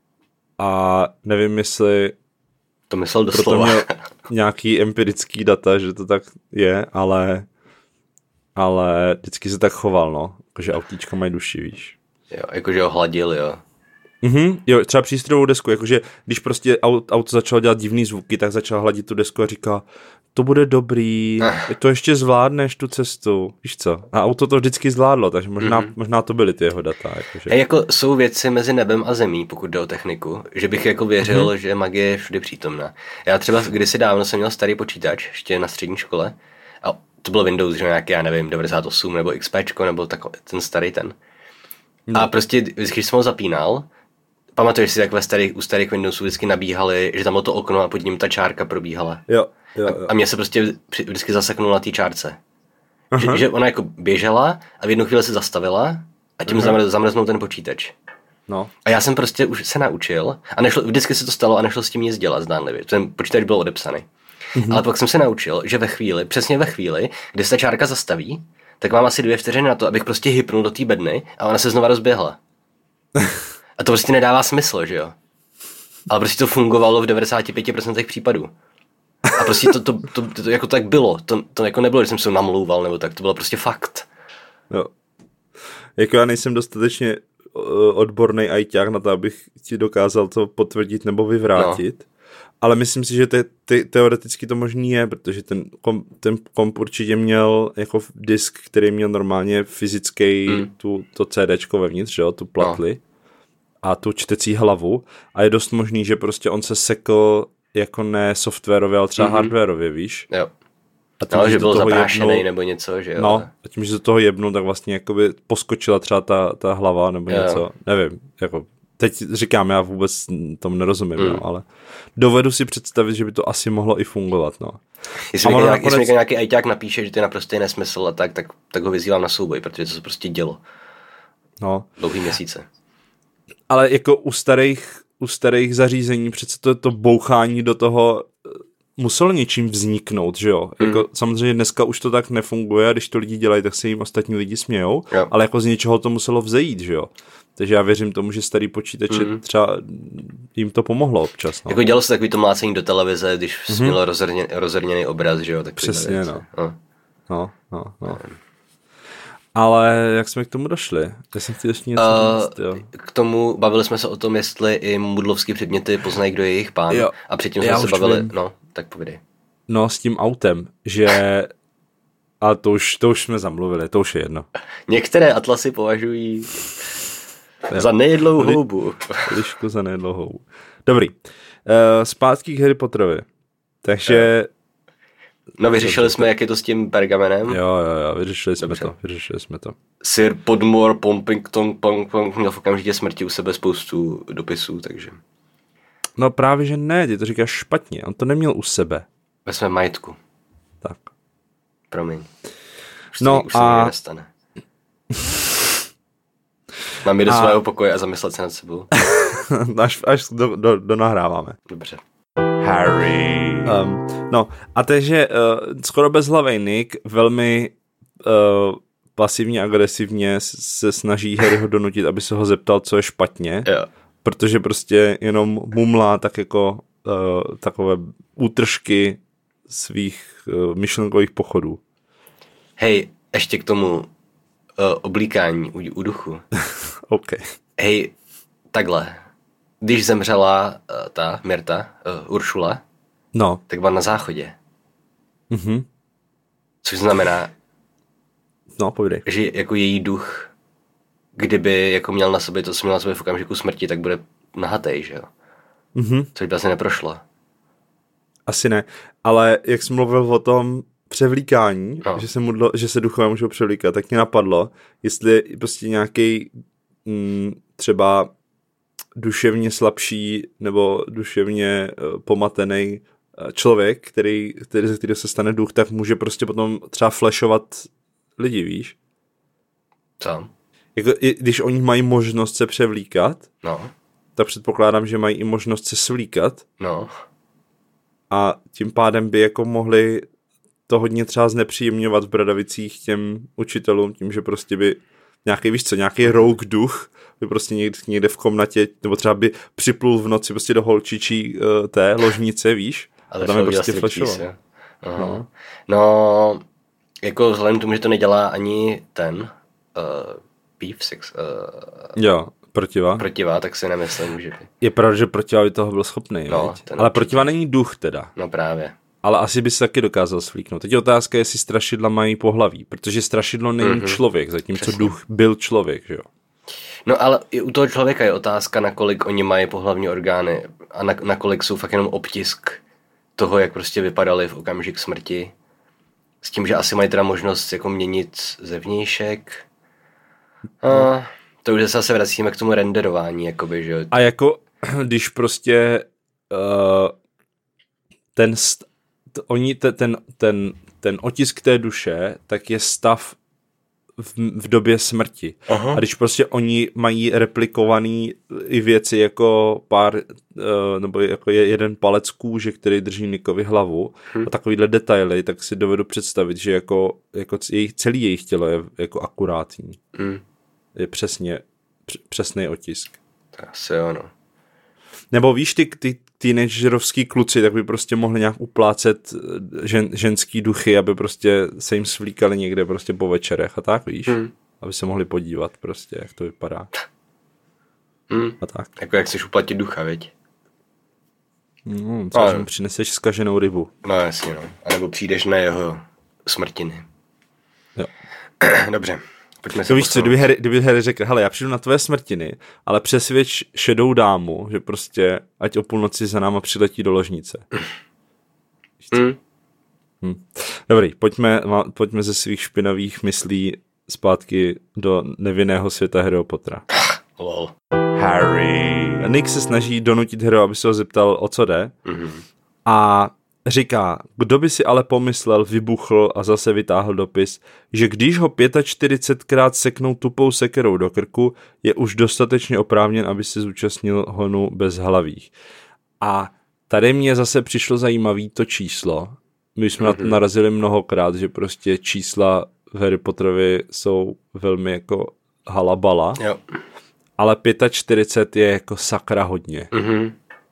a nevím, jestli to myslel proto doslova. měl nějaký empirický data, že to tak je, ale ale vždycky se tak choval, no. Jakože autíčka mají duši, víš. Jo, jakože ho hladil, jo. Mhm, jo, třeba přístrojovou desku, jakože když prostě auto, auto začalo dělat divný zvuky, tak začal hladit tu desku a říká, to bude dobrý, to ještě zvládneš tu cestu, víš co? A auto to vždycky zvládlo, takže možná, mm-hmm. možná to byly ty jeho data. Jakože. Hej, jako jsou věci mezi nebem a zemí, pokud jde o techniku, že bych jako věřil, mm-hmm. že magie je všude přítomná. Já třeba kdysi dávno jsem měl starý počítač, ještě na střední škole, a to byl Windows, že nějaký, já nevím, devadesát osm nebo XPčko, nebo tak, ten starý ten. No. A prostě, když jsem ho zapínal, pamatuješ si, jak ve starých, u starých Windowsů vždycky nabíhali, že tam bylo to okno a pod ním ta čárka probíhala. Jo, jo, jo. A mě se prostě vždycky zaseknul na té čárce. Že, že ona jako běžela a v jednu chvíli se zastavila a tím zamrz, zamrznul ten počítač. No. A já jsem prostě už se naučil a nešlo, vždycky se to stalo a nešlo s tím nic dělat zdánlivě. Ten počítač byl odepsaný. Mm-hmm. Ale pak jsem se naučil, že ve chvíli, přesně ve chvíli, kdy se ta čárka zastaví, tak mám asi dvě vteřiny na to, abych prostě hypnul do té bedny a ona se znova rozběhla. A to prostě nedává smysl, že jo? Ale prostě to fungovalo v devadesát pět procent případů. A prostě to, to, to, to, to jako tak bylo. To, to jako nebylo, že jsem se namlouval nebo tak. To bylo prostě fakt. Jo. Jako já nejsem dostatečně odborný ajťák na to, abych ti dokázal to potvrdit nebo vyvrátit. No. Ale myslím si, že te, te, teoreticky to možný je, protože ten, kom, ten komp určitě měl jako disk, který měl normálně fyzický mm. tu, to CDčko vevnitř, že jo, tu platli. No. A tu čtecí hlavu a je dost možný, že prostě on se sekl jako ne softwarově, ale třeba mm-hmm. hardwarově, víš? Jo. A tím, no, že byl zaprášený jebnul, nebo něco, že jo? No, a tím, že do toho jebnul, tak vlastně jakoby poskočila třeba ta, ta hlava nebo jo. něco, nevím, jako teď říkám, já vůbec tomu nerozumím, mm. no, ale dovedu si představit, že by to asi mohlo i fungovat, no. Jestli mi nějak, nakonec... nějaký ajťák napíše, že to je naprostý nesmysl a tak, tak, tak ho vyzývám na souboj, protože to se prostě dělo. No. Dlouhý měsíce. Ale jako u starých, u starých zařízení přece to, to bouchání do toho muselo něčím vzniknout, že jo? Mm. Jako, samozřejmě dneska už to tak nefunguje a když to lidi dělají, tak se jim ostatní lidi smějou, jo. Ale jako z něčeho to muselo vzejít, že jo? Takže já věřím tomu, že starý počítače mm. třeba jim to pomohlo občas. No. Jako dělalo se takový to mlácení do televize, když mm. mělo rozerně, rozerněný obraz, že jo? Tak přesně, no. No, no, no. no. Ale jak jsme k tomu došli? Já jsem chtěl ještě něco uh, říct, jo. K tomu bavili jsme se o tom, jestli i mudlovský předměty poznají, kdo je jejich pán. Jo. A předtím jsme se bavili, vím. no, tak povídej. No, s tím autem, že... A to už, to už jsme zamluvili, to už je jedno. Některé atlasy považují jo. za nejedlou houbu. Lišku za nejedlou houbu. Dobrý. Uh, zpátky k Harry Potterovi. Takže... Jo. No vyřešili jsme, jak je to s tím pergamenem. Jo, jo, jo, vyřešili jsme Dobře. to, vyřešili jsme to. Sir Podmore Pompington Pong Pong měl v okamžitě smrti u sebe spoustu dopisů, takže... No právě, že ne, ty to říkáš špatně, on to neměl u sebe. Ve svém majetku. Tak. Promiň. Už no se, už a... se nestane. Mám jít do a... svého pokoje a zamyslet se nad sebou. až až do, do, do nahráváme. Dobře. Harry. Um, no a takže uh, skoro bezhlavej Nick velmi uh, pasivně, agresivně se snaží Harryho donutit, aby se ho zeptal, co je špatně, jo. protože prostě jenom mumlá tak jako uh, takové útržky svých uh, myšlenkových pochodů. Hej, ještě k tomu uh, oblíkání u, u duchu. OK. Hej, takhle. Když zemřela uh, ta Myrta, uh, Uršula, no. tak byla na záchodě. Mhm. Což znamená, no, povídej. že jako její duch, kdyby jako měl na sobě to, co měl na sobě v okamžiku smrti, tak bude nahatej, že jo? Mhm. Což by asi neprošlo. Asi ne, ale jak jsi mluvil o tom převlíkání, no. že, se mudlo, že se duchové můžou převlíkat, tak mě napadlo, jestli prostě nějaký mm, třeba duševně slabší nebo duševně uh, pomatený člověk, který, který, ze kterého se stane duch, tak může prostě potom třeba flashovat lidi, víš? Co? Jako, i, když oni mají možnost se převlíkat, No. tak předpokládám, že mají i možnost se svlíkat. No. A tím pádem by jako mohli to hodně třeba znepříjemňovat v Bradavicích těm učitelům, tím, že prostě by nějaký, víš co, nějaký rogue duch by prostě někde, někde v komnatě, nebo třeba by připlul v noci prostě do holčičí uh, té ložnice, víš? Ale a tam je prostě flashoval. No. no, jako vzhledem k tomu, že to nedělá ani ten uh, Beef Six, uh, jo, protiva. protiva, tak si nemyslím, že by. Je pravda, že protiva by toho byl schopný, No, ale určitě. Protiva není duch teda. No právě. Ale asi by se taky dokázal svlíknout. Teď je otázka, jestli strašidla mají pohlaví, protože strašidlo není mm-hmm. člověk, zatímco Přesně. duch byl člověk, že jo? No ale i u toho člověka je otázka, nakolik oni mají pohlavní orgány a na, nakolik jsou fakt jenom obtisk toho, jak prostě vypadali v okamžik smrti. S tím, že asi mají teda možnost jako měnit zevnějšek. A to už zase vracíme k tomu renderování, jakoby, že jo. A jako, když prostě uh, ten, st- t- oni te- ten, ten, ten otisk té duše, tak je stav v, v době smrti. Aha. A když prostě oni mají replikovaný i věci jako pár, uh, nebo jako je jeden palec kůže, který drží Nickovi hlavu hm. a takovýhle detaily, tak si dovedu představit, že jako, jako jejich, celý jejich tělo je jako akurátní. Hm. Je přesně přesný otisk. To asi jo, no. Nebo víš, ty, ty teenagerovský kluci, tak by prostě mohli nějak uplácet žen, ženský duchy, aby prostě se jim svlíkali někde prostě po večerech a tak, víš? Hmm. Aby se mohli podívat prostě, jak to vypadá. Hmm. A tak. Jako jak chceš uplatit ducha, viď? Hmm, třeba, že mu přineseš zkaženou rybu. No jasně, no. A nebo přijdeš na jeho smrtiny. Jo. Dobře. To víš co, kdyby Harry, kdyby Harry řekl, hele, já přijdu na tvoje smrtiny, ale přesvědč šedou dámu, že prostě ať o půlnoci za náma přiletí do ložnice. Mm. Hm. Dobrý, pojďme, pojďme ze svých špinavých myslí zpátky do nevinného světa Harryho Pottera. Lol. Harry. Nick se snaží donutit Harryho, aby se ho zeptal, o co jde. Mm-hmm. A říká, kdo by si ale pomyslel, vybuchl a zase vytáhl dopis, že když ho čtyřicetpětkrát seknou tupou sekerou do krku, je už dostatečně oprávněn, aby se zúčastnil honu bezhlavých. A tady mě zase přišlo zajímavé to číslo. My jsme mm-hmm. na to narazili mnohokrát, že prostě čísla v Harry Potterovi jsou velmi jako halabala. Jo. Ale čtyřicet pět je jako sakra hodně. Mm-hmm.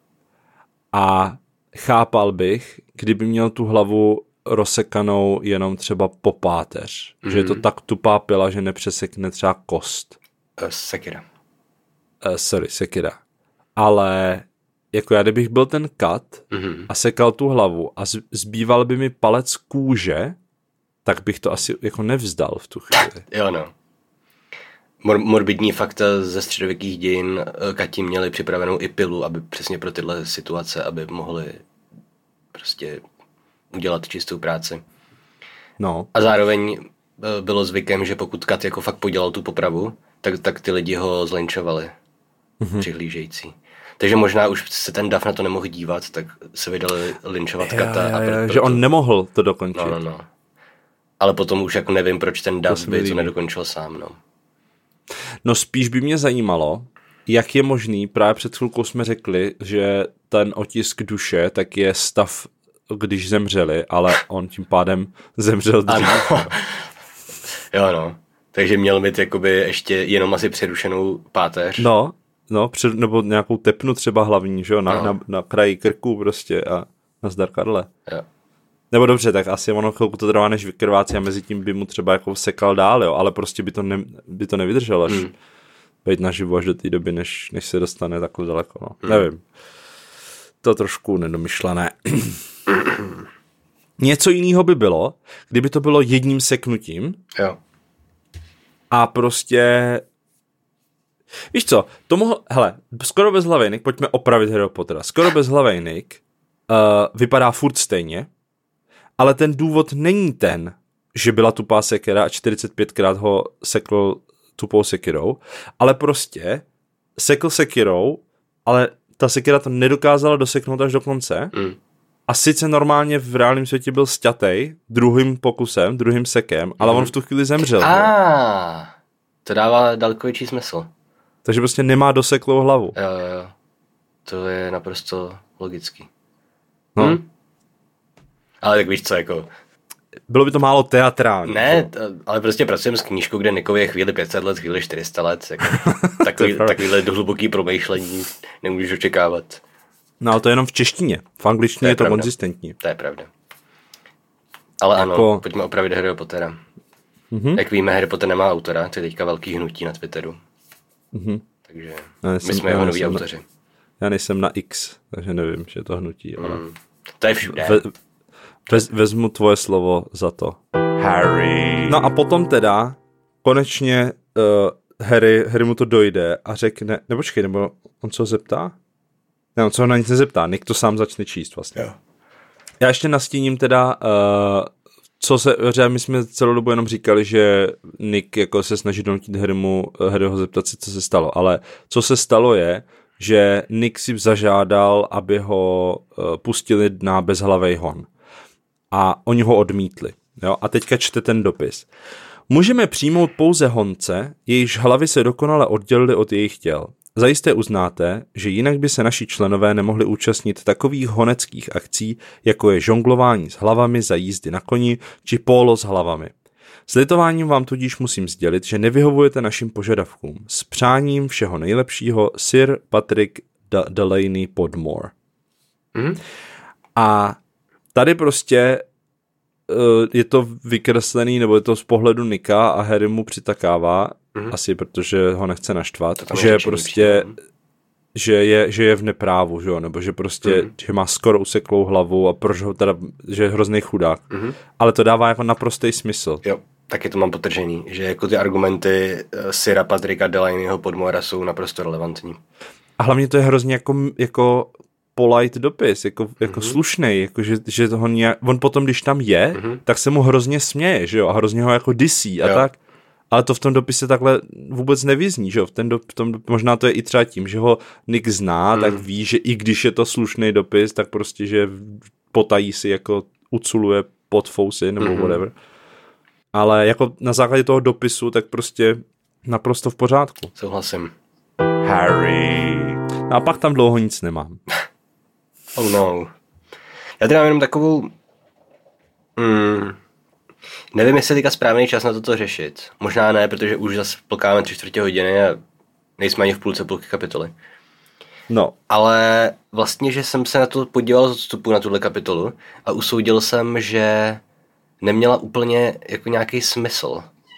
A chápal bych, kdyby měl tu hlavu rozsekanou jenom třeba po páteř. Mm. Že je to tak tupá pila, že nepřesekne třeba kost. Uh, sekira. Uh, sorry, sekira. Ale jako já, kdybych byl ten kat mm. a sekal tu hlavu a zbýval by mi palec kůže, tak bych to asi jako nevzdal v tu chvíli. Jo no. Mor- morbidní fakta ze středověkých dějin kati měli připravenou i pilu, aby přesně pro tyhle situace, aby mohli prostě udělat čistou práci. No. A zároveň bylo zvykem, že pokud kat jako fakt podělal tu popravu, tak, tak ty lidi ho zlinčovali. Mm-hmm. Přihlížející. Takže možná už se ten Duff na to nemohl dívat, tak se vydali linčovat kata. Ja, ja, a ja, pro, proto... že on nemohl to dokončit. No, no, no. Ale potom už jako nevím, proč ten Duff by to nedokončil sám, no. No spíš by mě zajímalo, jak je možný, právě před chvilkou jsme řekli, že ten otisk duše tak je stav, když zemřeli, ale on tím pádem zemřel dřív. Ano. Jo no, takže měl mít jakoby ještě jenom asi přerušenou páteř. No, no před, nebo nějakou tepnu třeba hlavní, že jo, na, no. na, na kraji krku prostě a nazdar Karle. Jo. Nebo dobře, tak asi ono chvilku to trvá, než vykrvácí a mezi tím by mu třeba jako sekal dál, jo, ale prostě by to, ne, by to nevydrželo až mm. být naživu až do té doby, než, než se dostane takhle daleko, no. Mm. Nevím. To trošku nedomyšlené. Něco jiného by bylo, kdyby to bylo jedním seknutím. Jo. A prostě... Víš co, to mohl... Hele, skoro bezhlavej Nick, pojďme opravit Harryho Pottera. Skoro bezhlavej Nick uh, vypadá furt stejně, ale ten důvod není ten, že byla tupá sekera a čtyřicet pětkrát ho sekl tupou sekirou, ale prostě sekl sekirou, ale ta sekira to nedokázala doseknout až do konce mm. a sice normálně v reálném světě byl sťatej druhým pokusem, druhým sekem, ale mm. on v tu chvíli zemřel. A, to dává daleko větší smysl. Takže prostě nemá doseklou hlavu. Jo, jo, jo. To je naprosto logický. No. Hm? Ale tak víš co, jako... Bylo by to málo teatrální. Ne, to, ale prostě pracujeme s knížkou, kde Nickovi je chvíli pět set let, chvíli čtyři sta let. Jako, takový, takovýhle hluboký promýšlení nemůžeš očekávat. No ale to je jenom v češtině. V angličtině to je, je to pravda. konzistentní. To je pravda. Ale jako... ano, pojďme opravit Harryho Pottera. Mm-hmm. Jak víme, Harry Potter nemá autora, to je teďka velký hnutí na Twitteru. Mm-hmm. Takže nejsem, my jsme jeho noví autoři. Na, já nejsem na X, takže nevím, že je to hnutí. Ale... Mm. To je všude. Ve, vez, vezmu tvoje slovo za to. Harry. No a potom teda konečně uh, Harry, Harry mu to dojde a řekne, nebo počkej, nebo on co zeptá? Ne, on co ho na nic nezeptá, Nick to sám začne číst vlastně. Jo. Já ještě nastíním teda, uh, co se, že my jsme celou dobu jenom říkali, že Nick jako se snaží donutit Harrymu, Harryho zeptat si, co se stalo, ale co se stalo je, že Nick si zažádal, aby ho uh, pustili na bezhlavej hon. A oni ho odmítli. Jo? A teďka čte ten dopis. Můžeme přijmout pouze honce, jejichž hlavy se dokonale oddělily od jejich těl. Zajisté uznáte, že jinak by se naši členové nemohli účastnit takových honeckých akcí, jako je žonglování s hlavami za jízdy na koni či pólo s hlavami. S litováním vám tudíž musím sdělit, že nevyhovujete našim požadavkům. S přáním všeho nejlepšího Sir Patrick D- Delaney Podmore. Mm. A tady prostě uh, je to vykreslený, nebo je to z pohledu Nicka a Harry mu přitakává, mm. asi protože ho nechce naštvat, že je prostě, že je, že je v neprávu, že jo? Nebo že prostě, mm. že má skoro useklou hlavu a proč ho teda, že je hrozný chudák. Mm. Ale to dává jako naprostý smysl. Jo, taky to mám potržený, že jako ty argumenty Sira Patricka Delaneyho Podmora jsou naprosto relevantní. A hlavně to je hrozně jako, jako polite dopis, jako, jako mm-hmm. slušnej, jako že, že toho nějak, on potom, když tam je, mm-hmm. tak se mu hrozně směje, že jo, a hrozně ho jako disí a jo. tak, ale to v tom dopise takhle vůbec nevyzní, že jo, v, ten do, v tom, možná to je i třeba tím, že ho Nick zná, mm. tak ví, že i když je to slušný dopis, tak prostě, že potají si jako uculuje pod fousy nebo mm-hmm. whatever, ale jako na základě toho dopisu, tak prostě naprosto v pořádku. Souhlasím. Harry. No a pak tam dlouho nic nemám. Oh no. Já tady mám jenom takovou... Mm, nevím, jestli je teďka správný čas na toto řešit. Možná ne, protože už zase plkáme tři čtvrtě hodiny a nejsme ani v půlce půlky kapitoly. No. Ale vlastně, že jsem se na to podíval z odstupu na tuhle kapitolu a usoudil jsem, že neměla úplně jako nějaký smysl.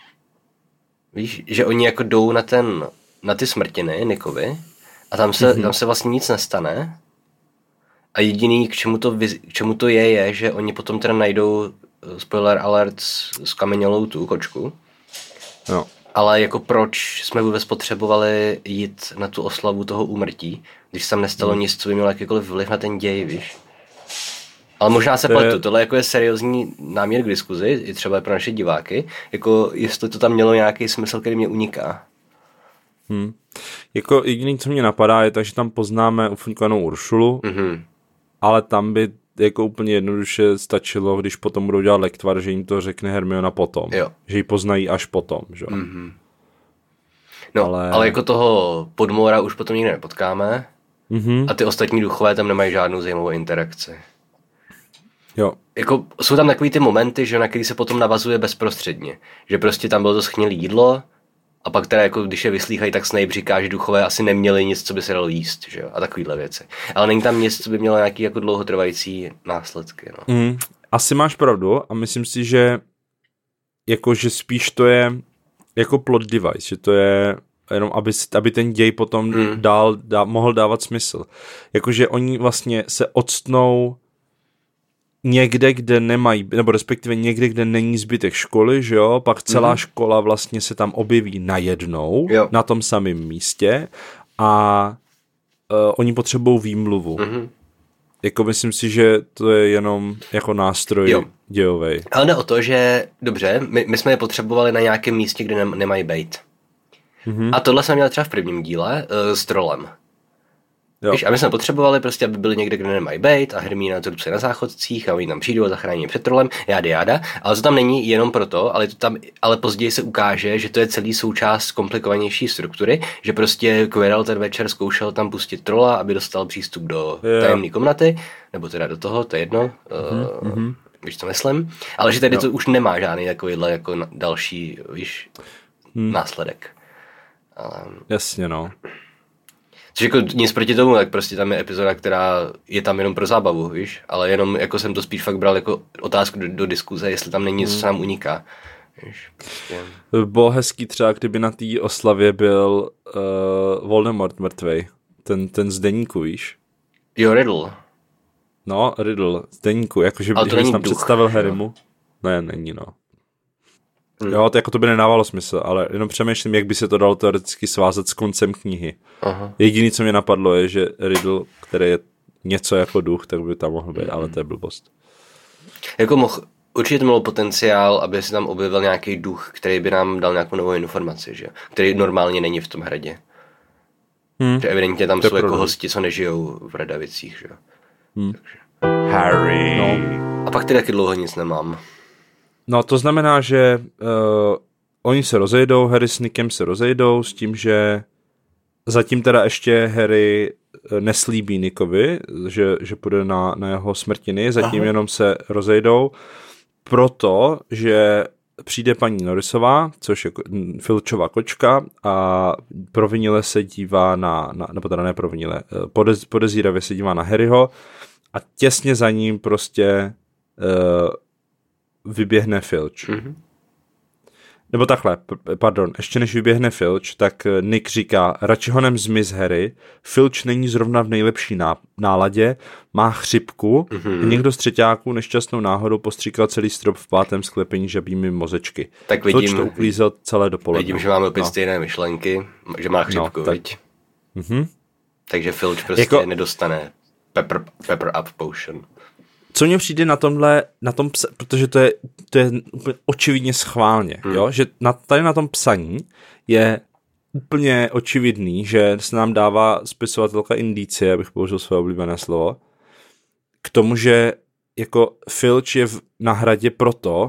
Víš, že oni jako jdou na ten, na ty smrtiny Nickovi a tam se, mm-hmm. tam se vlastně nic nestane. A jediný, k čemu, to, k čemu to je, je, že oni potom teda najdou, spoiler alert, skamenělou tu kočku. No. Ale jako proč jsme vůbec potřebovali jít na tu oslavu toho úmrtí, když tam nestalo hmm. nic, co by mělo jakýkoliv vliv na ten děj, víš? Ale možná se to pletu, je... tohle jako je seriózní námět k diskuzi, i třeba pro naše diváky, jako jestli to tam mělo nějaký smysl, který mě uniká. Hmm. Jako jediný, co mě napadá, je tak, že tam poznáme ufuňkovanou Uršulu, mm-hmm. ale tam by jako úplně jednoduše stačilo, když potom budou dělat lektvar, že jim to řekne Hermiona potom. Jo. Že ji poznají až potom, že? Mm-hmm. No, ale... ale jako toho Podmora už potom nikdy nepotkáme mm-hmm. a ty ostatní duchové tam nemají žádnou zajímavou interakci. Jo. Jako jsou tam takový ty momenty, že na který se potom navazuje bezprostředně. Že prostě tam bylo to schnilé jídlo a pak teda jako když je vyslýchají, tak Snape říká, že duchové asi neměli nic, co by se dalo jíst, že jo? A takovýhle věci. Ale není tam nic, co by mělo nějaký jako dlouhotrvající následky, no. Mm, asi máš pravdu a myslím si, že jako, že spíš to je jako plot device, že to je jenom, aby, aby ten děj potom mm. dál, dá, mohl dávat smysl. Jakože oni vlastně se odstnou někde, kde nemají, nebo respektive někde, kde není zbytek školy, že jo, pak celá mm. škola vlastně se tam objeví najednou, jo. na tom samém místě a uh, oni potřebují výmluvu. Mm-hmm. Jako myslím si, že to je jenom jako nástroj jo. dějovej. Ale jde o to, že dobře, my, my jsme je potřebovali na nějakém místě, kde ne, nemají bejt. Mm-hmm. A tohle jsem měl třeba v prvním díle uh, s trolem. Víš, a my jsme potřebovali prostě, aby byli někde, kde nemají bejt a Hermína to na záchodcích a oni tam přijdou a zachrání před trolem, jády jáda, ale to tam není jenom proto, ale, to tam, ale později se ukáže, že to je celý součást komplikovanější struktury, že prostě Quirrell ten večer zkoušel tam pustit trola, aby dostal přístup do yeah. tajemné komnaty, nebo teda do toho, to je jedno, mm-hmm. uh, víš, co myslím, ale že tady no. to už nemá žádný takovýhle jako další, víš, hmm. následek. Ale... Jasně, no. Což jako nic proti tomu, tak prostě tam je epizoda, která je tam jenom pro zábavu, víš, ale jenom jako jsem to spíš fakt bral jako otázku do, do diskuze, jestli tam není něco, co nám uniká. Víš, prostě. Bylo hezký třeba, kdyby na té oslavě byl uh, Voldemort mrtvej, ten, ten z deníku, víš. Jo, Riddle. No, Riddle, z deníku, jakože když nám představil Harrymu. Ne, není, no. Hmm. Jo, to, jako to by nedávalo smysl, ale jenom přemýšlím, jak by se to dalo teoreticky svázat s koncem knihy. Aha. Jediné, co mě napadlo, je, že Riddle, který je něco jako duch, tak by tam mohl být, hmm. ale to je blbost. Jako mohl, určitě to mělo potenciál, aby se tam objevil nějaký duch, který by nám dal nějakou novou informaci, že? Který normálně není v tom hradě. Hmm. Že evidentně tam to jsou jako pravda. Hosti, co nežijou v Radavicích, že? Hmm. Takže. Harry. No. A pak ty taky dlouho nic nemám. No to znamená, že uh, oni se rozejdou, Harry s Nickem se rozejdou s tím, že zatím teda ještě Harry neslíbí Nickovi, že, že půjde na, na jeho smrtiny, zatím Aha. jenom se rozejdou, protože přijde paní Norrisová, což je Filčova kočka a provinile se dívá na, na nebo teda ne provinile, podez, podezíravě se dívá na Harryho a těsně za ním prostě uh, vyběhne Filch. Mm-hmm. Nebo takhle, p- pardon, ještě než vyběhne Filch, tak Nick říká, radši honem zmiz Harry, Filch není zrovna v nejlepší ná- náladě, má chřipku, mm-hmm. někdo z třeťáků nešťastnou náhodou postříkal celý strop v pátém sklepení žabími mozečky. Tak vidím, Filch to uklízel celé dopoledne. Vidím, že máme opět no. stejné myšlenky, že má chřipku, no, tak... viď? Mm-hmm. Takže Filch prostě jako... nedostane pepper, pepper up potion. Co mně přijde na tomhle, na tom psa, protože to je, to je úplně očividně schválně, hmm. jo? Že na, tady na tom psaní je úplně očividný, že se nám dává spisovatelka indicie, abych použil své oblíbené slovo, k tomu, že jako Filch je v, na hradě proto,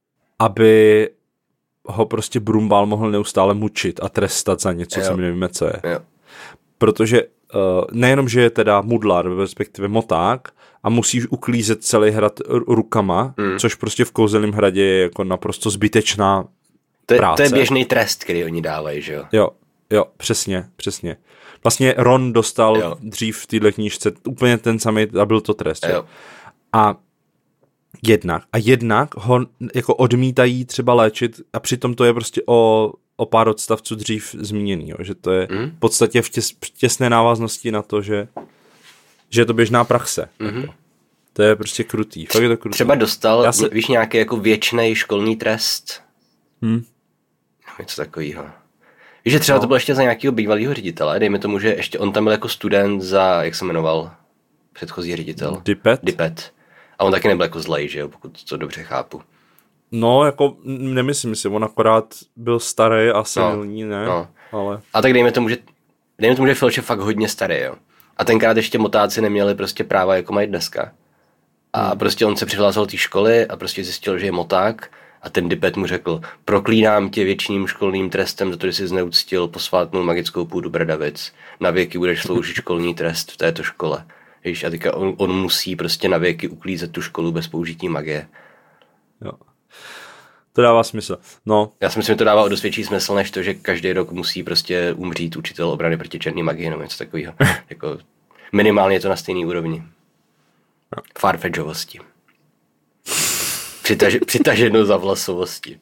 aby ho prostě Brumbál mohl neustále mučit a trestat za něco, jo. co my nevíme, co je. Jo. Protože uh, nejenom, že je teda mudlar, respektive moták, a musíš uklízet celý hrad rukama, mm. což prostě v kouzelném hradě je jako naprosto zbytečná to je, práce. To je běžný trest, který oni dávají, že jo? Jo, jo, přesně, přesně. Vlastně Ron dostal jo. dřív v téhle knížce úplně ten samý, a byl to trest. Jo. A jednak, a jednak ho jako odmítají třeba léčit a přitom to je prostě o, o pár odstavců dřív zmíněný, jo, že to je mm. v podstatě v, těs, v těsné návaznosti na to, že že je to běžná praxe. Mm-hmm. To je prostě krutý. Fakt je to krutý. Třeba dostal, se... víš, nějaký jako věčný školní trest? Hmm. Něco takovýho. Víš, že třeba no. to bylo ještě za nějakého bývalého ředitele, dejme tomu, že ještě on tam byl jako student za, jak se jmenoval, předchozí ředitel? Dipet. Dipet. A on taky nebyl jako zlej, že jo, pokud to dobře chápu. No, jako nemyslím si, on akorát byl starý a senilní, no. ne? No. Ale... A tak dejme tomu, že dejme tomu, že Filch je fakt hodně starý, jo. A tenkrát ještě motáci neměli prostě práva, jako mají dneska. A hmm. prostě on se přihlásil do té školy a prostě zjistil, že je moták a ten Dipet mu řekl, proklínám tě věčným školním trestem za to, že jsi zneuctil posvátnou magickou půdu Bradavic. Na věky budeš sloužit školní trest v této škole. Víš, a teďka on, on musí prostě na věky uklízet tu školu bez použití magie. Jo. To dává smysl. No. Já si myslím, že to dává o dost větší smysl, než to, že každý rok musí prostě umřít učitel obrany proti černé magii, nebo něco takového. Jako minimálně je to na stejný úrovni. No. Farfetchovosti. Přitaž, přitaženo za vlasovosti.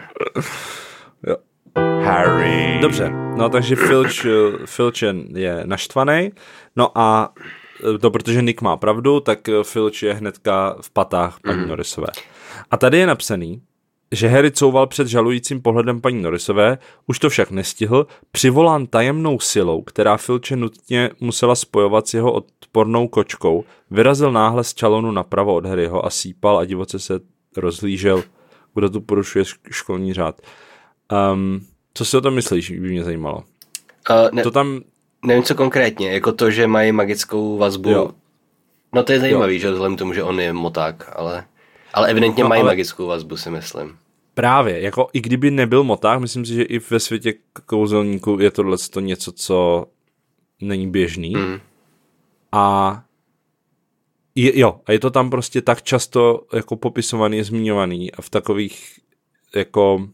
Jo. Harry. Dobře, no takže Filch, Filch je naštvaný, no a to protože Nick má pravdu, tak Filch je hnedka v patách paní mm. Norrisové. A tady je napsaný, že Harry couval před žalujícím pohledem paní Norrisové, už to však nestihl, přivolán tajemnou silou, která Filče nutně musela spojovat s jeho odpornou kočkou, vyrazil náhle z čalonu napravo od Harryho a sípal a divoce se rozhlížel, kdo tu porušuje školní řád. Um, co si o tom myslíš, by mě zajímalo? Uh, ne, to tam... nevím, co konkrétně, jako to, že mají magickou vazbu. Jo. No to je zajímavý, jo. Že vzhledem k tomu, že on je moták, ale, ale evidentně no, mají ale... magickou vazbu, si myslím. Právě, jako i kdyby nebyl moták, myslím si, že i ve světě kouzelníků je tohle něco, co není běžný. Mm. A je, jo, a je to tam prostě tak často jako popisovaný, zmiňovaný a v takových jako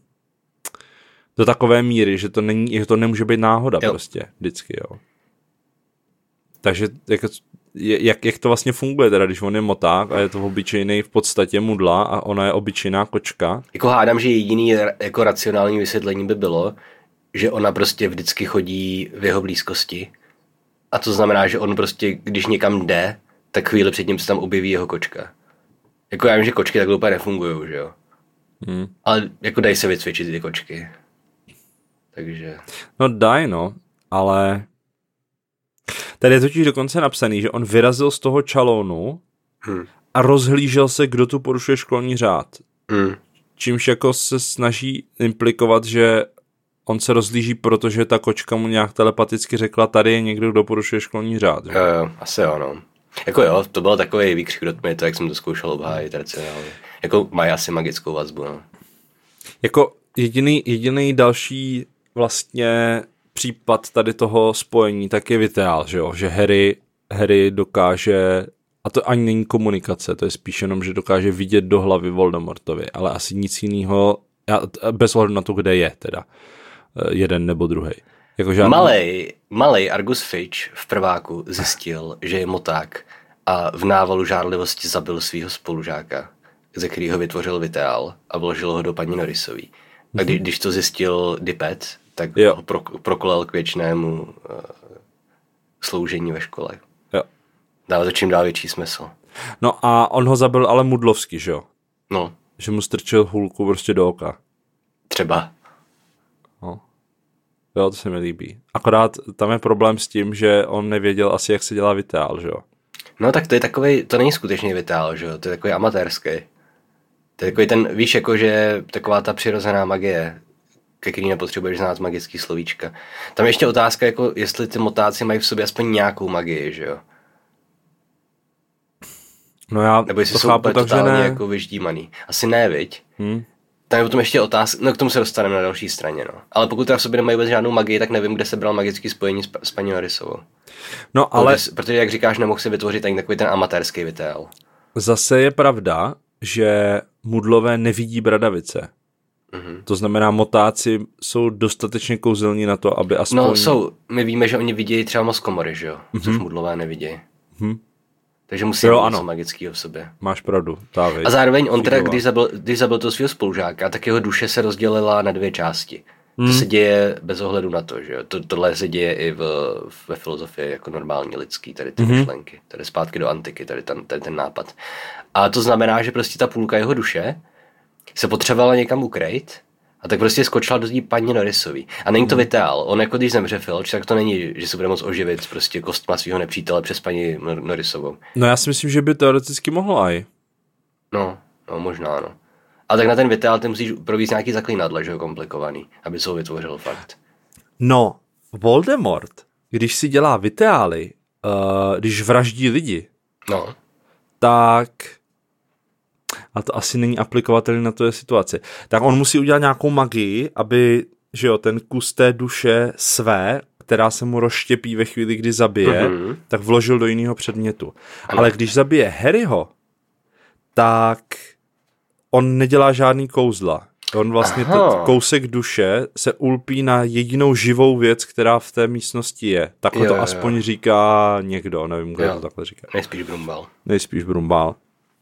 do takové míry, že to není, že to nemůže být náhoda jo. prostě vždycky, jo. Takže jako, jak, jak to vlastně funguje teda, když on je moták a je to obyčejný v podstatě mudla a ona je obyčejná kočka. Jako hádám, že jediný jako racionální vysvětlení by bylo, že ona prostě vždycky chodí v jeho blízkosti. A to znamená, že on prostě, když někam jde, tak chvíli předtím se tam objeví jeho kočka. Jako já vím, že kočky takhle úplně nefungují, že jo. Hmm. Ale jako dají se vycvičit ty kočky. Takže... No daj, no, ale... Tady je totiž dokonce napsaný, že on vyrazil z toho čalounu hmm. a rozhlížel se, kdo tu porušuje školní řád. Hmm. Čímž jako se snaží implikovat, že on se rozlíží, protože ta kočka mu nějak telepaticky řekla, tady je někdo, kdo porušuje školní řád. Jo, jo, asi jo, no. Jako jo, to byl takový výkřik do tmy, to jak jsem to zkoušel obhájit racionálně. Jako mají asi magickou vazbu, no. Jako jediný, jediný další vlastně případ tady toho spojení, tak je Viteál, že jo, že Harry, Harry dokáže, a to ani není komunikace, to je spíš jenom, že dokáže vidět do hlavy Voldemortovi, ale asi nic jiného, bez ohledu na to, kde je teda, jeden nebo druhý. Jako žádný... Malej, malej Argus Fitch v prváku zjistil, že je moták a v návalu žárlivosti zabil svého spolužáka, ze kterého vytvořil Viteál a vložil ho do paní Norrisový. A kdy, když to zjistil Dippet, tak jo. ho pro, prokolel k věčnému uh, sloužení ve škole. Jo. Dává to čím dál větší smysl. No a on ho zabil ale mudlovsky, že jo? No. Že mu strčil hůlku prostě do oka. Třeba. No. Jo, to se mi líbí. Akorát tam je problém s tím, že on nevěděl asi, jak se dělá Viteál, že jo? No tak to je takovej, to není skutečný Viteál, že jo? To je takový amatérský. To je takový ten, víš, jako že taková ta přirozená magie, ke který nepotřebuješ znát magický slovíčka. Tam ještě otázka, jako jestli ty motáci mají v sobě aspoň nějakou magii, že jo? No já nebo jestli to jsou chápu, úplně takže totálně ne. jako vyždímaný. Asi ne, viď? Hmm. Tam je potom ještě otázka, no k tomu se dostaneme na další straně, no. Ale pokud teda v sobě nemají vůbec žádnou magii, tak nevím, kde se bral magický spojení s, s paní Norrisovou. No ale... Protože, protože, jak říkáš, nemohl si vytvořit ani takový ten amatérský Viteál. Zase je pravda, že mudlové nevidí bradavice. Mm-hmm. To znamená, motáci jsou dostatečně kouzelní na to, aby aspoň... No jsou, my víme, že oni vidějí třeba mozkomory, že jo? Mm-hmm. Což mudlové nevidějí. Mm-hmm. Takže musí mít něco magického v sobě. Máš pravdu. Távej. A zároveň on teda, když zabil, když zabil toho svého spolužáka, tak jeho duše se rozdělila na dvě části. Mm. To se děje bez ohledu na to, že jo? To, tohle se děje i v, ve filozofii jako normální lidský, tady ty mm-hmm. myšlenky, tady zpátky do antiky, tady ten, tady ten nápad. A to znamená, že prostě ta půlka jeho duše se potřebovala někam ukrýt a tak prostě skočila do té paní Norrisový. A není to Viteál. On jako když zemře Filč, tak to není, že se bude moct oživit prostě kostma svého nepřítele přes paní Norrisovou. No já si myslím, že by teoreticky mohlo aj. No, no možná, no. A tak na ten Viteál ty musíš províct nějaký zaklínadle, že jo, komplikovaný, aby se ho vytvořil fakt. No, Voldemort, když si dělá Viteály, uh, když vraždí lidi, no. tak... a to asi není aplikovatelné na tu situaci, tak on musí udělat nějakou magii, aby, že jo, ten kus té duše své, která se mu rozštěpí ve chvíli, kdy zabije, mm-hmm. tak vložil do jiného předmětu. Ano. Ale když zabije Harryho, tak on nedělá žádný kouzla. On vlastně ten kousek duše se ulpí na jedinou živou věc, která v té místnosti je. Takhle jo, to jo, aspoň jo. říká někdo, nevím, kdo to takhle říká. Nejspíš Brumbál. Nejspíš Brumbál.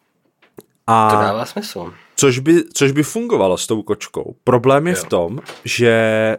A to dává smysl. Což by, což by fungovalo s tou kočkou. Problém je jo. v tom, že,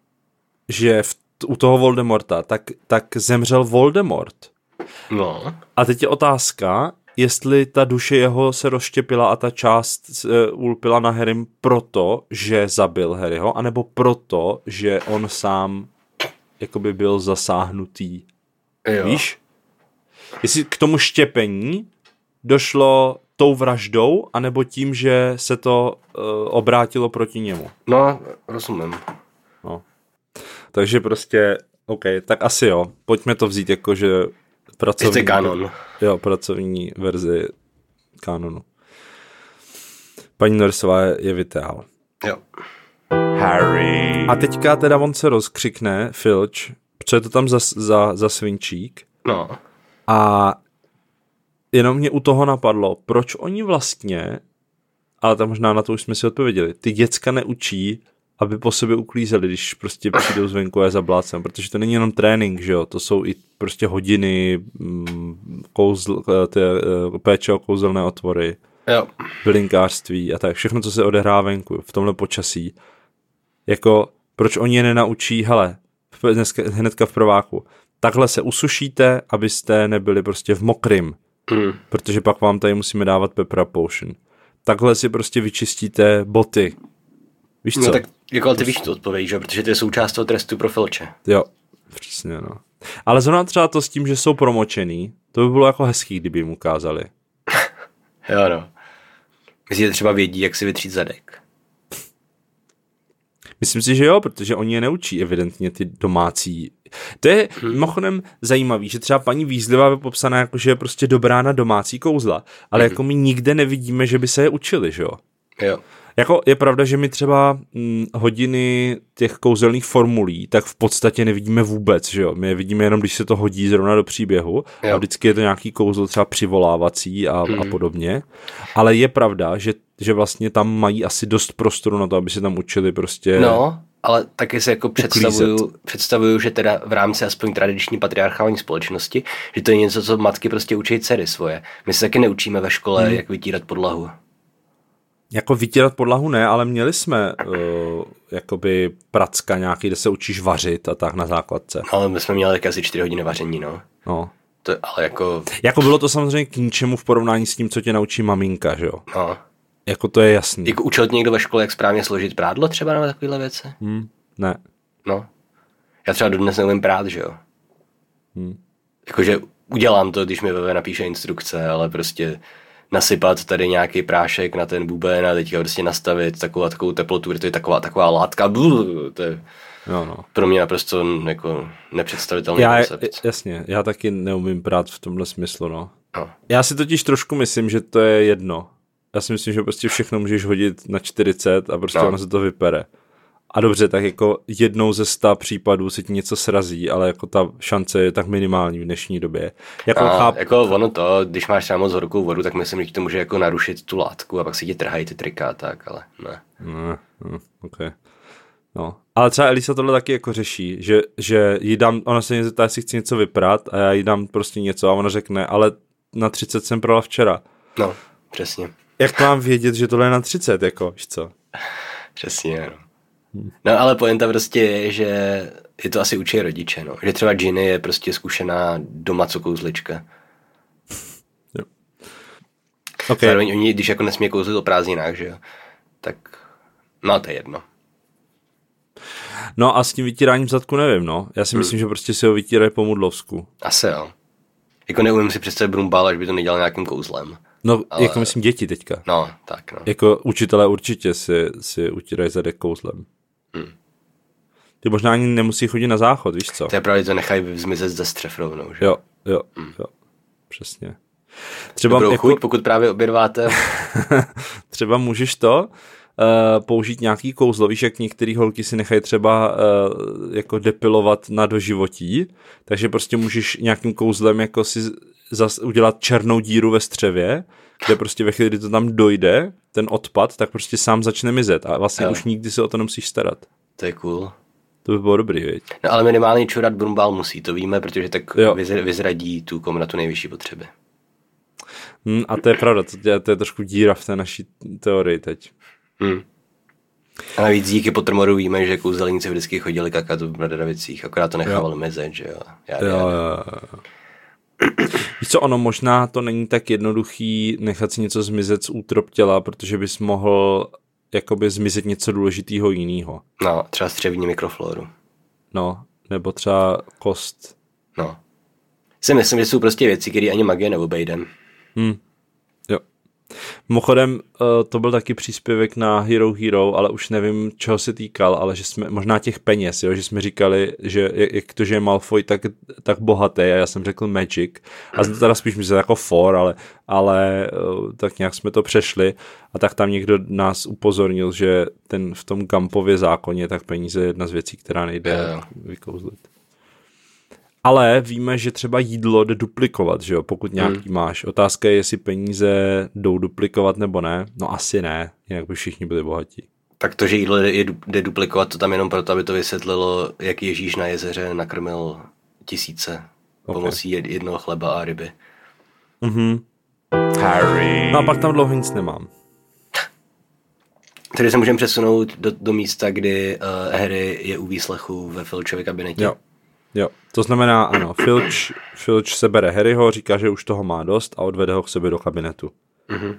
že v, u toho Voldemorta tak, tak zemřel Voldemort. No. A teď je otázka, jestli ta duše jeho se rozštěpila a ta část uh, ulpila na Harrym proto, že zabil Harryho, anebo proto, že on sám jakoby byl zasáhnutý. Jo. Víš? Jestli k tomu štěpení došlo tou vraždou, anebo tím, že se to uh, obrátilo proti němu. No, rozumím. No. Takže prostě OK, tak asi jo. Pojďme to vzít jako, že pracovní... Jste kanon. Jo, pracovní verzi kanonu. Paní Norrisová je vytáhl. Jo. Harry. A teďka teda on se rozkřikne, Filch, co je to tam za, za, za svinčík. No. A jenom mě u toho napadlo, proč oni vlastně, ale tam možná na to už jsme si odpověděli, ty děcka neučí, aby po sobě uklízeli, když prostě přijdou zvenku a je zablácen, protože to není jenom trénink, že jo, to jsou i prostě hodiny, kouzl, ty, péče o kouzelné otvory, Jo. bylinkářství a tak, všechno, co se odehrává venku v tomhle počasí. Jako, proč oni je nenaučí, hele, dneska, hnedka v prváku, takhle se usušíte, abyste nebyli prostě v mokrym, Mm. protože pak vám tady musíme dávat pepper potion. Takhle si prostě vyčistíte boty. Víš co? No tak jako ale ty víš tu odpověď, že? Protože to je součást toho trestu pro Filče. Jo, přesně, no. Ale zrovna třeba to s tím, že jsou promočený, to by bylo jako hezký, kdyby jim ukázali. Jo, no. Myslíte, třeba vědí, jak si vytřít zadek? Myslím si, že jo, protože oni je neučí evidentně ty domácí. To je hmm. mimochodem zajímavý, že třeba paní Weasleyová je popsaná jako, že je prostě dobrá na domácí kouzla, ale hmm. jako my nikde nevidíme, že by se je učili, že jo? Jo. Jako je pravda, že my třeba hm, hodiny těch kouzelných formulí, tak v podstatě nevidíme vůbec, že jo? My je vidíme jenom, když se to hodí zrovna do příběhu Jo. a vždycky je to nějaký kouzlo třeba přivolávací a, Hmm. a podobně. Ale je pravda, že, že vlastně tam mají asi dost prostoru na to, aby se tam učili prostě... No, ale taky si jako představuju, představuju, že teda v rámci aspoň tradiční patriarchální společnosti, že to je něco, co matky prostě učí dcery svoje. My se taky neučíme ve škole, hmm. jak vytírat podlahu. Jako vytírat podlahu ne, ale měli jsme uh, jakoby pracka nějaký, kde se učíš vařit a tak na základce. No, ale my jsme měli taky asi čtyři hodiny vaření, no. No. To, ale jako... Jako bylo to samozřejmě k ničemu v porovnání s tím, co tě naučí maminka, že jo? No. Jako to je jasný. Jako učil tě někdo ve škole, jak správně složit prádlo třeba nebo takovýhle věci? Hmm, ne. No. Já třeba dodnes neumím prát, že jo? Hmm. Jakože udělám to, když mi ve napíše instrukce, ale prostě nasypat tady nějaký prášek na ten buben a teďka prostě nastavit takovou a takovou teplotu, protože to je taková, taková látka, bluh, to je Jo, no. pro mě naprosto jako nepředstavitelný Já, koncept. jasně, já taky neumím prát v tomhle smyslu, no. No. Já si totiž trošku myslím, že to je jedno. Já si myslím, že prostě všechno můžeš hodit na čtyřicet a prostě No. ono se to vypere. A dobře, tak jako jednou ze sta případů se ti něco srazí, ale jako ta šance je tak minimální v dnešní době. Jako, A cháp... jako ono to, když máš třeba moc horkou vodu, tak myslím, že to může jako narušit tu látku a pak si ti trhají ty trika a tak, ale ne. Ne, ne, okay. No. Ale třeba Elisa tohle taky jako řeší, že, že jí dám, ona se mě zeptá, jestli chci něco vyprat a já jí dám prostě něco a ona řekne, ale na třicet jsem prala včera. No, přesně. Jak mám vědět, že tohle je na třicet, jako, víš co? Přesně, no. No ale pointa prostě je, že je to asi učí rodiče, no. Že třeba Ginny je prostě zkušená doma co kouzlička. Jo. Okay. Zároveň oni, když jako nesmí kouzlit o prázdninách, že jo, tak no to je jedno. No a s tím vytíráním zadku nevím, no. Já si hmm. myslím, že prostě si ho vytírají po mudlovsku. Asi jo. Jako neumím si představit Brumbál, až by to nedělal nějakým kouzlem. No, ale... jako myslím děti teďka. No, tak no. Jako učitelé určitě si, si utírají zadek kouzlem. Hmm. Ty možná ani nemusí chodit na záchod, víš co? To je pravda, to nechají zmizet ze střev rovnou, že? Jo, jo, hmm. jo. Přesně. Třeba Dobrou jako... chuť, pokud právě obědváte. Třeba můžeš to uh, použít nějaký kouzlo, víš, jak některý holky si nechají třeba uh, jako depilovat na doživotí, takže prostě můžeš nějakým kouzlem jako si zas udělat černou díru ve střevě, kde prostě ve chvíli, kdy to tam dojde, ten odpad, tak prostě sám začne mizet a vlastně jo. už nikdy se o to nemusíš starat. To je cool. To by bylo dobrý, viď? No ale minimálně čurat Brumbál musí, to víme, protože tak Jo. vyzr- vyzradí tu komnatu nejvyšší potřeby. Hmm, a to je pravda, to je, to je trošku díra v té naší teorii teď. Hmm. A navíc díky Pottermoru víme, že kouzelníci vždycky chodili kakat v Bradavicích, akorát to nechávali mizet, že jo. Já, Jo, já, jo, jo. Víš co, ono možná to není tak jednoduchý nechat si něco zmizet z útrop těla, protože bys mohl jakoby zmizet něco důležitého jiného. No, třeba střevní mikrofloru. No, nebo třeba kost. No. Si myslím, že jsou prostě věci, které ani magie neobejdem. Hmm. Jo. Mimochodem, to byl taky příspěvek na Hero Hero, ale už nevím, čeho se týkal, ale že jsme, možná těch peněz, jo, že jsme říkali, že jak to, že je Malfoy tak, tak bohatý, a já jsem řekl Magic, a teda spíš myslím jako for, ale, ale tak nějak jsme to přešli, a tak tam někdo nás upozornil, že ten v tom Gumpově zákoně, tak peníze je jedna z věcí, která nejde vykouzlit. Ale víme, že třeba jídlo jde duplikovat, že jo, pokud nějaký hmm. máš. Otázka je, jestli peníze jdou duplikovat nebo ne. No asi ne, jinak by všichni byli bohatí. Tak to, že jídlo jde, jde duplikovat, to tam jenom proto, aby to vysvětlilo, jak Ježíš na jezeře nakrmil tisíce okay. pomocí jednoho chleba a ryby. Mhm. Harry. No a pak tam dlouho nic nemám. Tedy se můžeme přesunout do, do místa, kdy uh, Harry je u výslechu ve Filčově kabinetě. Jo. Jo, to znamená, ano, Filch, Filch se bere Harryho, říká, že už toho má dost a odvede ho k sobě do kabinetu. Mm-hmm.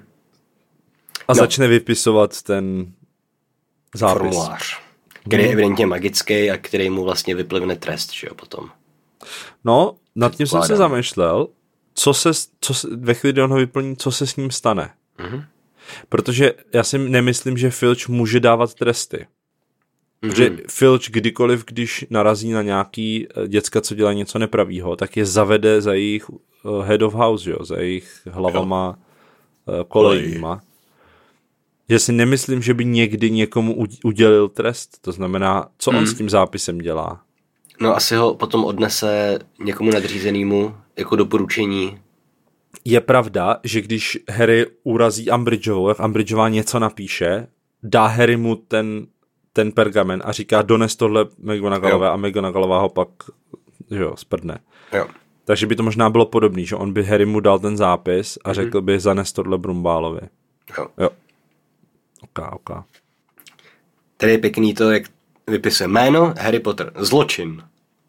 A no. začne vypisovat ten zápis. Formulář, který je evidentně magický a který mu vlastně vyplivne trest, že jo, potom. No, nad tím jsem se zamýšlel, co se, co se, ve chvíli, kdy on ho vyplní, co se s ním stane. Mm-hmm. Protože já si nemyslím, že Filch může dávat tresty. Mm-hmm. Že Filch kdykoliv, když narazí na nějaký děcka, co dělají něco nepravýho, tak je zavede za jejich uh, head of house, jo, za jejich hlavama uh, kolejíma. Že si nemyslím, že by někdy někomu udělil trest. To znamená, co mm. on s tím zápisem dělá? No asi ho potom odnese někomu nadřízenému jako doporučení. Je pravda, že když Harry urazí Umbridgeovou, jak Umbridgeová něco napíše, dá Harry mu ten ten pergamen a říká, dones tohle McGonagallové a McGonagallová ho pak, že jo, sprdne. Jo. Takže by to možná bylo podobný, že on by Harry mu dal ten zápis a řekl mm-hmm. by, zanes tohle Brumbálovi. Jo. Jo. Ok, ok. Tady je pěkný to, jak vypisuje jméno Harry Potter. Zločin.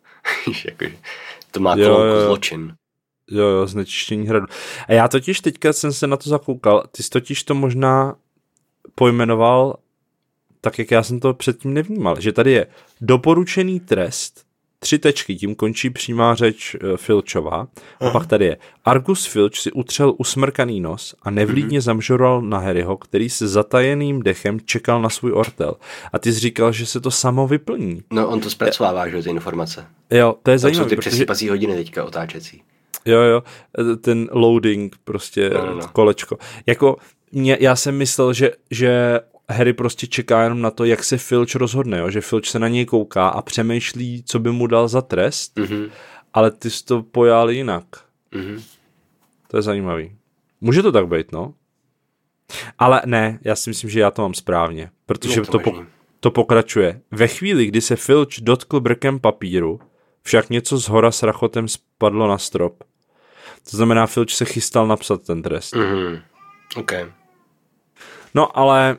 To má kolonku zločin. Jo, jo, znečištění hradu. A já totiž teďka jsem se na to zakoukal, ty jsi totiž to možná pojmenoval tak, jak já jsem to předtím nevnímal, že tady je doporučený trest, tři tečky, tím končí přímá řeč uh, Filčová, a pak tady je Argus Filch si utřel usmrkaný nos a nevlídně mm-hmm. zamžoroval na Harryho, který se zatajeným dechem čekal na svůj ortel. A ty jsi říkal, že se to samo vyplní. No, on to zpracovává, že ty informace. Jo, to je tam zajímavé. Jsou ty protože... přesýpací hodiny teďka otáčecí. Jo, jo, ten loading, prostě no, no, no. kolečko. Jako, mě, já jsem myslel, že, že Harry prostě čeká jenom na to, jak se Filch rozhodne, jo? Že Filch se na něj kouká a přemýšlí, co by mu dal za trest, mm-hmm. ale ty jsi to pojal jinak. Mm-hmm. To je zajímavý. Může to tak být, no? Ale ne, já si myslím, že já to mám správně, protože to, to, po, to pokračuje. Ve chvíli, kdy se Filch dotkl brkem papíru, však něco zhora s rachotem spadlo na strop. To znamená, Filch se chystal napsat ten trest. Mm-hmm. OK. No, ale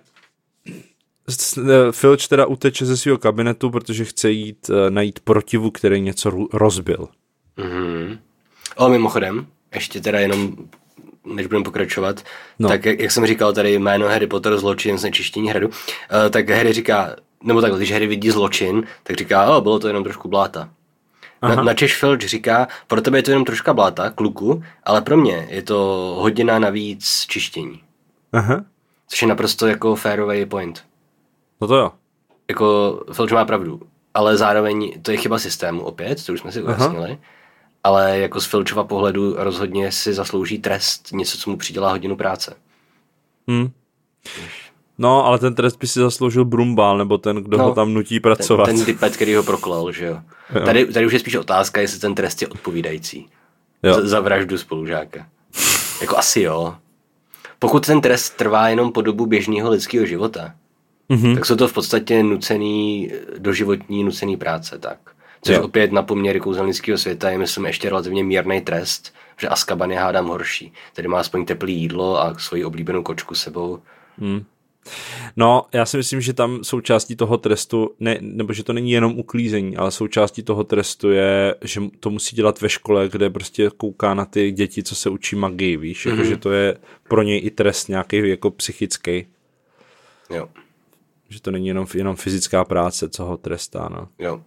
Filch teda uteče ze svého kabinetu, protože chce jít najít protivu, který něco rozbil. Mm-hmm. Ale mimochodem, ještě teda jenom, než budeme pokračovat, no. tak jak jsem říkal tady jméno Harry Potter, zločin, znečištění hradu, uh, tak Harry říká, nebo takhle, když Harry vidí zločin, tak říká, o, bylo to jenom trošku bláta. Na, načež Filch říká, pro tebe je to jenom troška bláta, kluku, ale pro mě je to hodina navíc čištění. Aha. Což je naprosto jako fairový point. No to jo. Jako Filch má pravdu, ale zároveň to je chyba systému opět, to už jsme si ujasnili, ale jako z Filchova pohledu rozhodně si zaslouží trest, něco, co mu přidělá hodinu práce. Hmm. No, ale ten trest by si zasloužil Brumbál, nebo ten, kdo no, ho tam nutí pracovat. Ten, ten typet, který ho proklal, že jo. jo. Tady, tady už je spíš otázka, jestli ten trest je odpovídající. Za, za vraždu spolužáka. Jako asi jo. Pokud ten trest trvá jenom po dobu běžného lidského života, mm-hmm. tak jsou to v podstatě nucený, doživotní nucený práce, tak. Což jo. opět na poměry kouzelnického světa je, myslím, ještě relativně mírný trest, že Azkaban je hádám horší. Tedy má aspoň teplé jídlo a svoji oblíbenou kočku sebou. Hmm. No, já si myslím, že tam součástí toho trestu, ne, nebo že to není jenom uklízení, ale součástí toho trestu je, že to musí dělat ve škole, kde prostě kouká na ty děti, co se učí magii, víš, mm-hmm. jako, že to je pro něj i trest nějaký jako psychický. Jo. Že to není jenom, jenom fyzická práce, co ho trestá, no. Jo.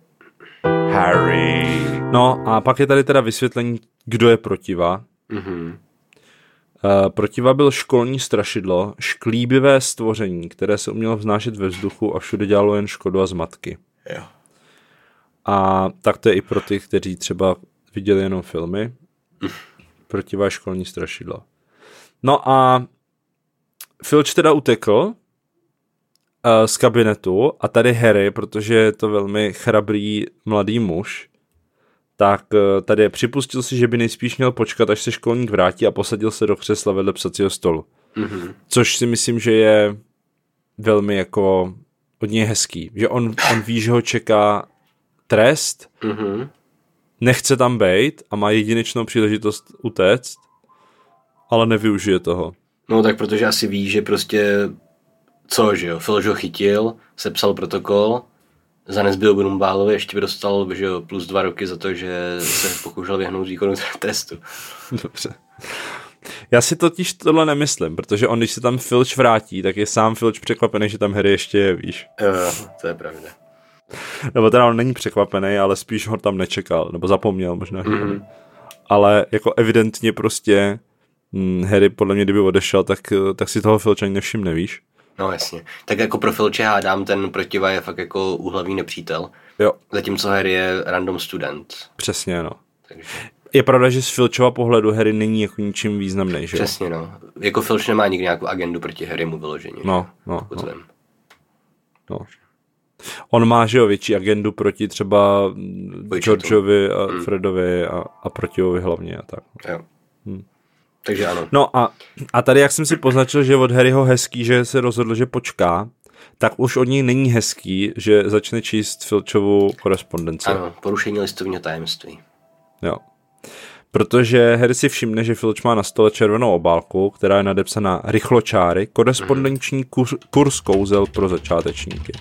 Harry. No a pak je tady teda vysvětlení, kdo je protiva. Mm-hmm. Uh, protiva byl školní strašidlo, šklíbivé stvoření, které se umělo vznášet ve vzduchu a všude dělalo jen škodu a zmatky. Jo. A tak to je i pro ty, kteří třeba viděli jenom filmy. Protiva je školní strašidlo. No a Filch teda utekl uh, z kabinetu a tady Harry, protože je to velmi chrabrý mladý muž, tak uh, tady připustil si, že by nejspíš měl počkat, až se školník vrátí a posadil se do křesla vedle psacího stolu. Mm-hmm. Což si myslím, že je velmi jako od něj hezký. Že on, on ví, že ho čeká trest, mm-hmm. nechce tam bejt a má jedinečnou příležitost utéct, ale nevyužije toho. No tak protože asi ví, že prostě co, že jo, Filch ho chytil, sepsal protokol, zanezbyl Brumbálovi, ještě by dostal, že jo, plus dva roky za to, že se pokoušel vyhnout výkonu trestu. Dobře. Já si totiž tohle nemyslím, protože on, když se tam Filch vrátí, tak je sám Filch překvapený, že tam Harry ještě je, víš. Jo, to je pravda. Nebo teda on není překvapený, ale spíš ho tam nečekal, nebo zapomněl možná. Mm-hmm. Ale jako evidentně prostě hm, Harry podle mě, kdyby odešel, tak, tak si toho Filče ani nevšimne, víš? No jasně. Tak jako pro Filče hádám, ten protiva je fakt jako úhlavní nepřítel. Jo. Zatímco Harry je random student. Přesně, no. Takže. Je pravda, že z Filčova pohledu Harry není jako ničím významný, že? Přesně, no. Jako Filch nemá nikdy nějakou agendu proti Harrymu vyloženě. No, no, no. no. On má, že jo, větší agendu proti třeba Georgeovi a hmm. Fredovi a, a proti Ovi hlavně a tak. Jo. Hmm. Takže ano. No a, a tady, jak jsem si poznačil, že od Harryho hezký, že se rozhodl, že počká, tak už od něj není hezký, že začne číst Filchovu korespondenci. Ano, porušení listovního tajemství. Jo. Protože Harry si všimne, že Filch má na stole červenou obálku, která je nadepsaná Rychločáry, korespondenční kurz, kurz kouzel pro začátečníky.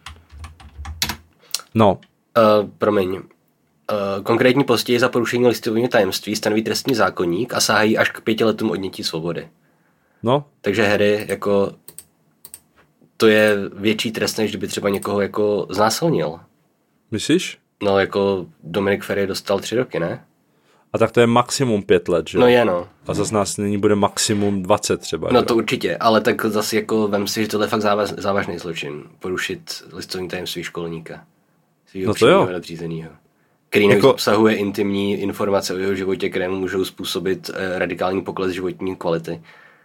No. Uh, promiň. Uh, konkrétní postihy za porušení listovního tajemství stanoví trestní zákoník a sahají až k pěti letům odnětí svobody. No. Takže Harry, jako to je větší trest, než kdyby třeba někoho jako znásilnil. Myslíš? No, jako Dominic Ferry dostal tři roky, ne? A tak to je maximum pět let, že? No je, no. A zase nás nyní bude maximum dvacet třeba. No že? to určitě, ale tak zase jako vem si, že tohle je fakt závaz, závažný zločin. Porušit listovní tajemství školníka. No to jo. Který jako obsahuje intimní informace o jeho životě, které mu můžou způsobit eh, radikální pokles životní kvality.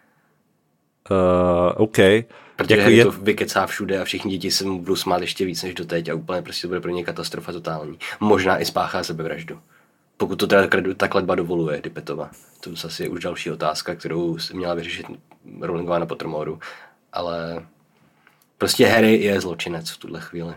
Uh, OK. Protože jako je... to vykecá všude a všichni děti se mu budou smát ještě víc než doteď a úplně prostě to bude pro ně katastrofa totální. Možná i spáchá sebevraždu. Pokud to teda takhle dba dovoluje Dippetova. To zase je už další otázka, kterou měla vyřešit Rowlingová na Pottermoru. Ale prostě Harry je zločinec v tuhle chvíli.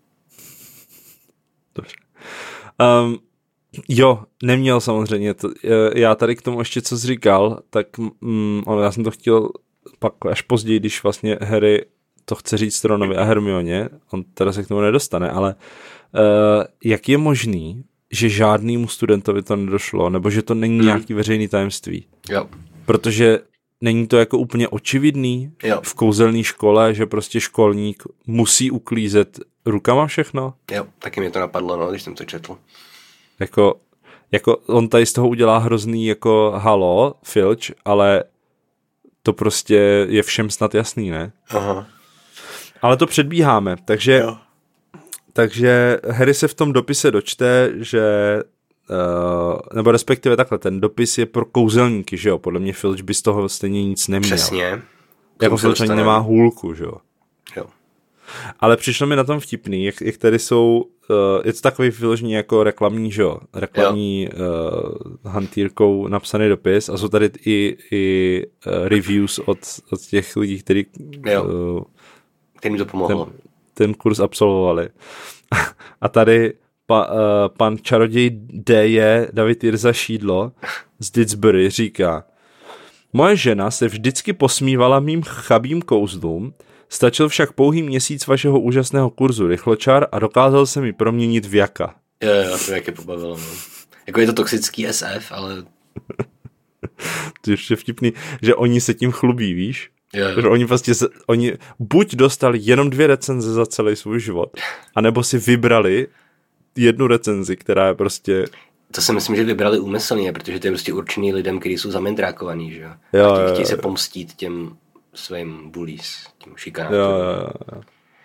Dobře. Um, jo, neměl samozřejmě. To, já tady k tomu ještě co jsi říkal, tak mm, já jsem to chtěl pak až později, když vlastně Harry to chce říct Ronovi a Hermioně, on teda se k tomu nedostane, ale uh, jak je možný, že žádnému studentovi to nedošlo, nebo že to není hmm. nějaký veřejný tajemství? Jo. Protože není to jako úplně očividný jo. v kouzelné škole, že prostě školník musí uklízet rukama všechno? Jo, taky mě to napadlo, no, když jsem to četl. Jako, jako on tady z toho udělá hrozný jako halo, Filch, ale to prostě je všem snad jasný, ne? Aha. Ale to předbíháme, takže, jo. takže Harry se v tom dopise dočte, že Uh, nebo respektive takhle, ten dopis je pro kouzelníky, že jo? Podle mě Filch by z toho stejně nic neměl. Přesně. Jako Filch ani nemá hůlku, že jo? Jo. Ale přišlo mi na tom vtipný, jak, jak tady jsou, uh, je to takový vyložený jako reklamní, že jo? Reklamní uh, hantýrkou napsaný dopis a jsou tady i, i uh, reviews od, od těch lidí, kteří uh, kterým to pomohlo. Ten, ten kurz absolvovali. A tady Pa, uh, pan čaroděj D je David Jirza Šídlo z Didsbury říká: moje žena se vždycky posmívala mým chabým kouzlům, stačil však pouhý měsíc vašeho úžasného kurzu Rychločar a dokázal se mi proměnit v jaka. Jo, jo, to jak je pobavilo. No. Jako je to toxický S F, ale... To je ještě vtipný, že oni se tím chlubí, víš? Jo, jo. Že oni vlastně, oni buď dostali jenom dvě recenze za celý svůj život, anebo si vybrali jednu recenzi, která je prostě to si myslím, že vybrali úmyslně, protože to je prostě určený lidem, kteří jsou zamendrákovaný, že jo? Jo, A chtějí, jo, chtějí jo. se pomstít těm svým bullies, těm Jo, šikánátorům. jo, jo.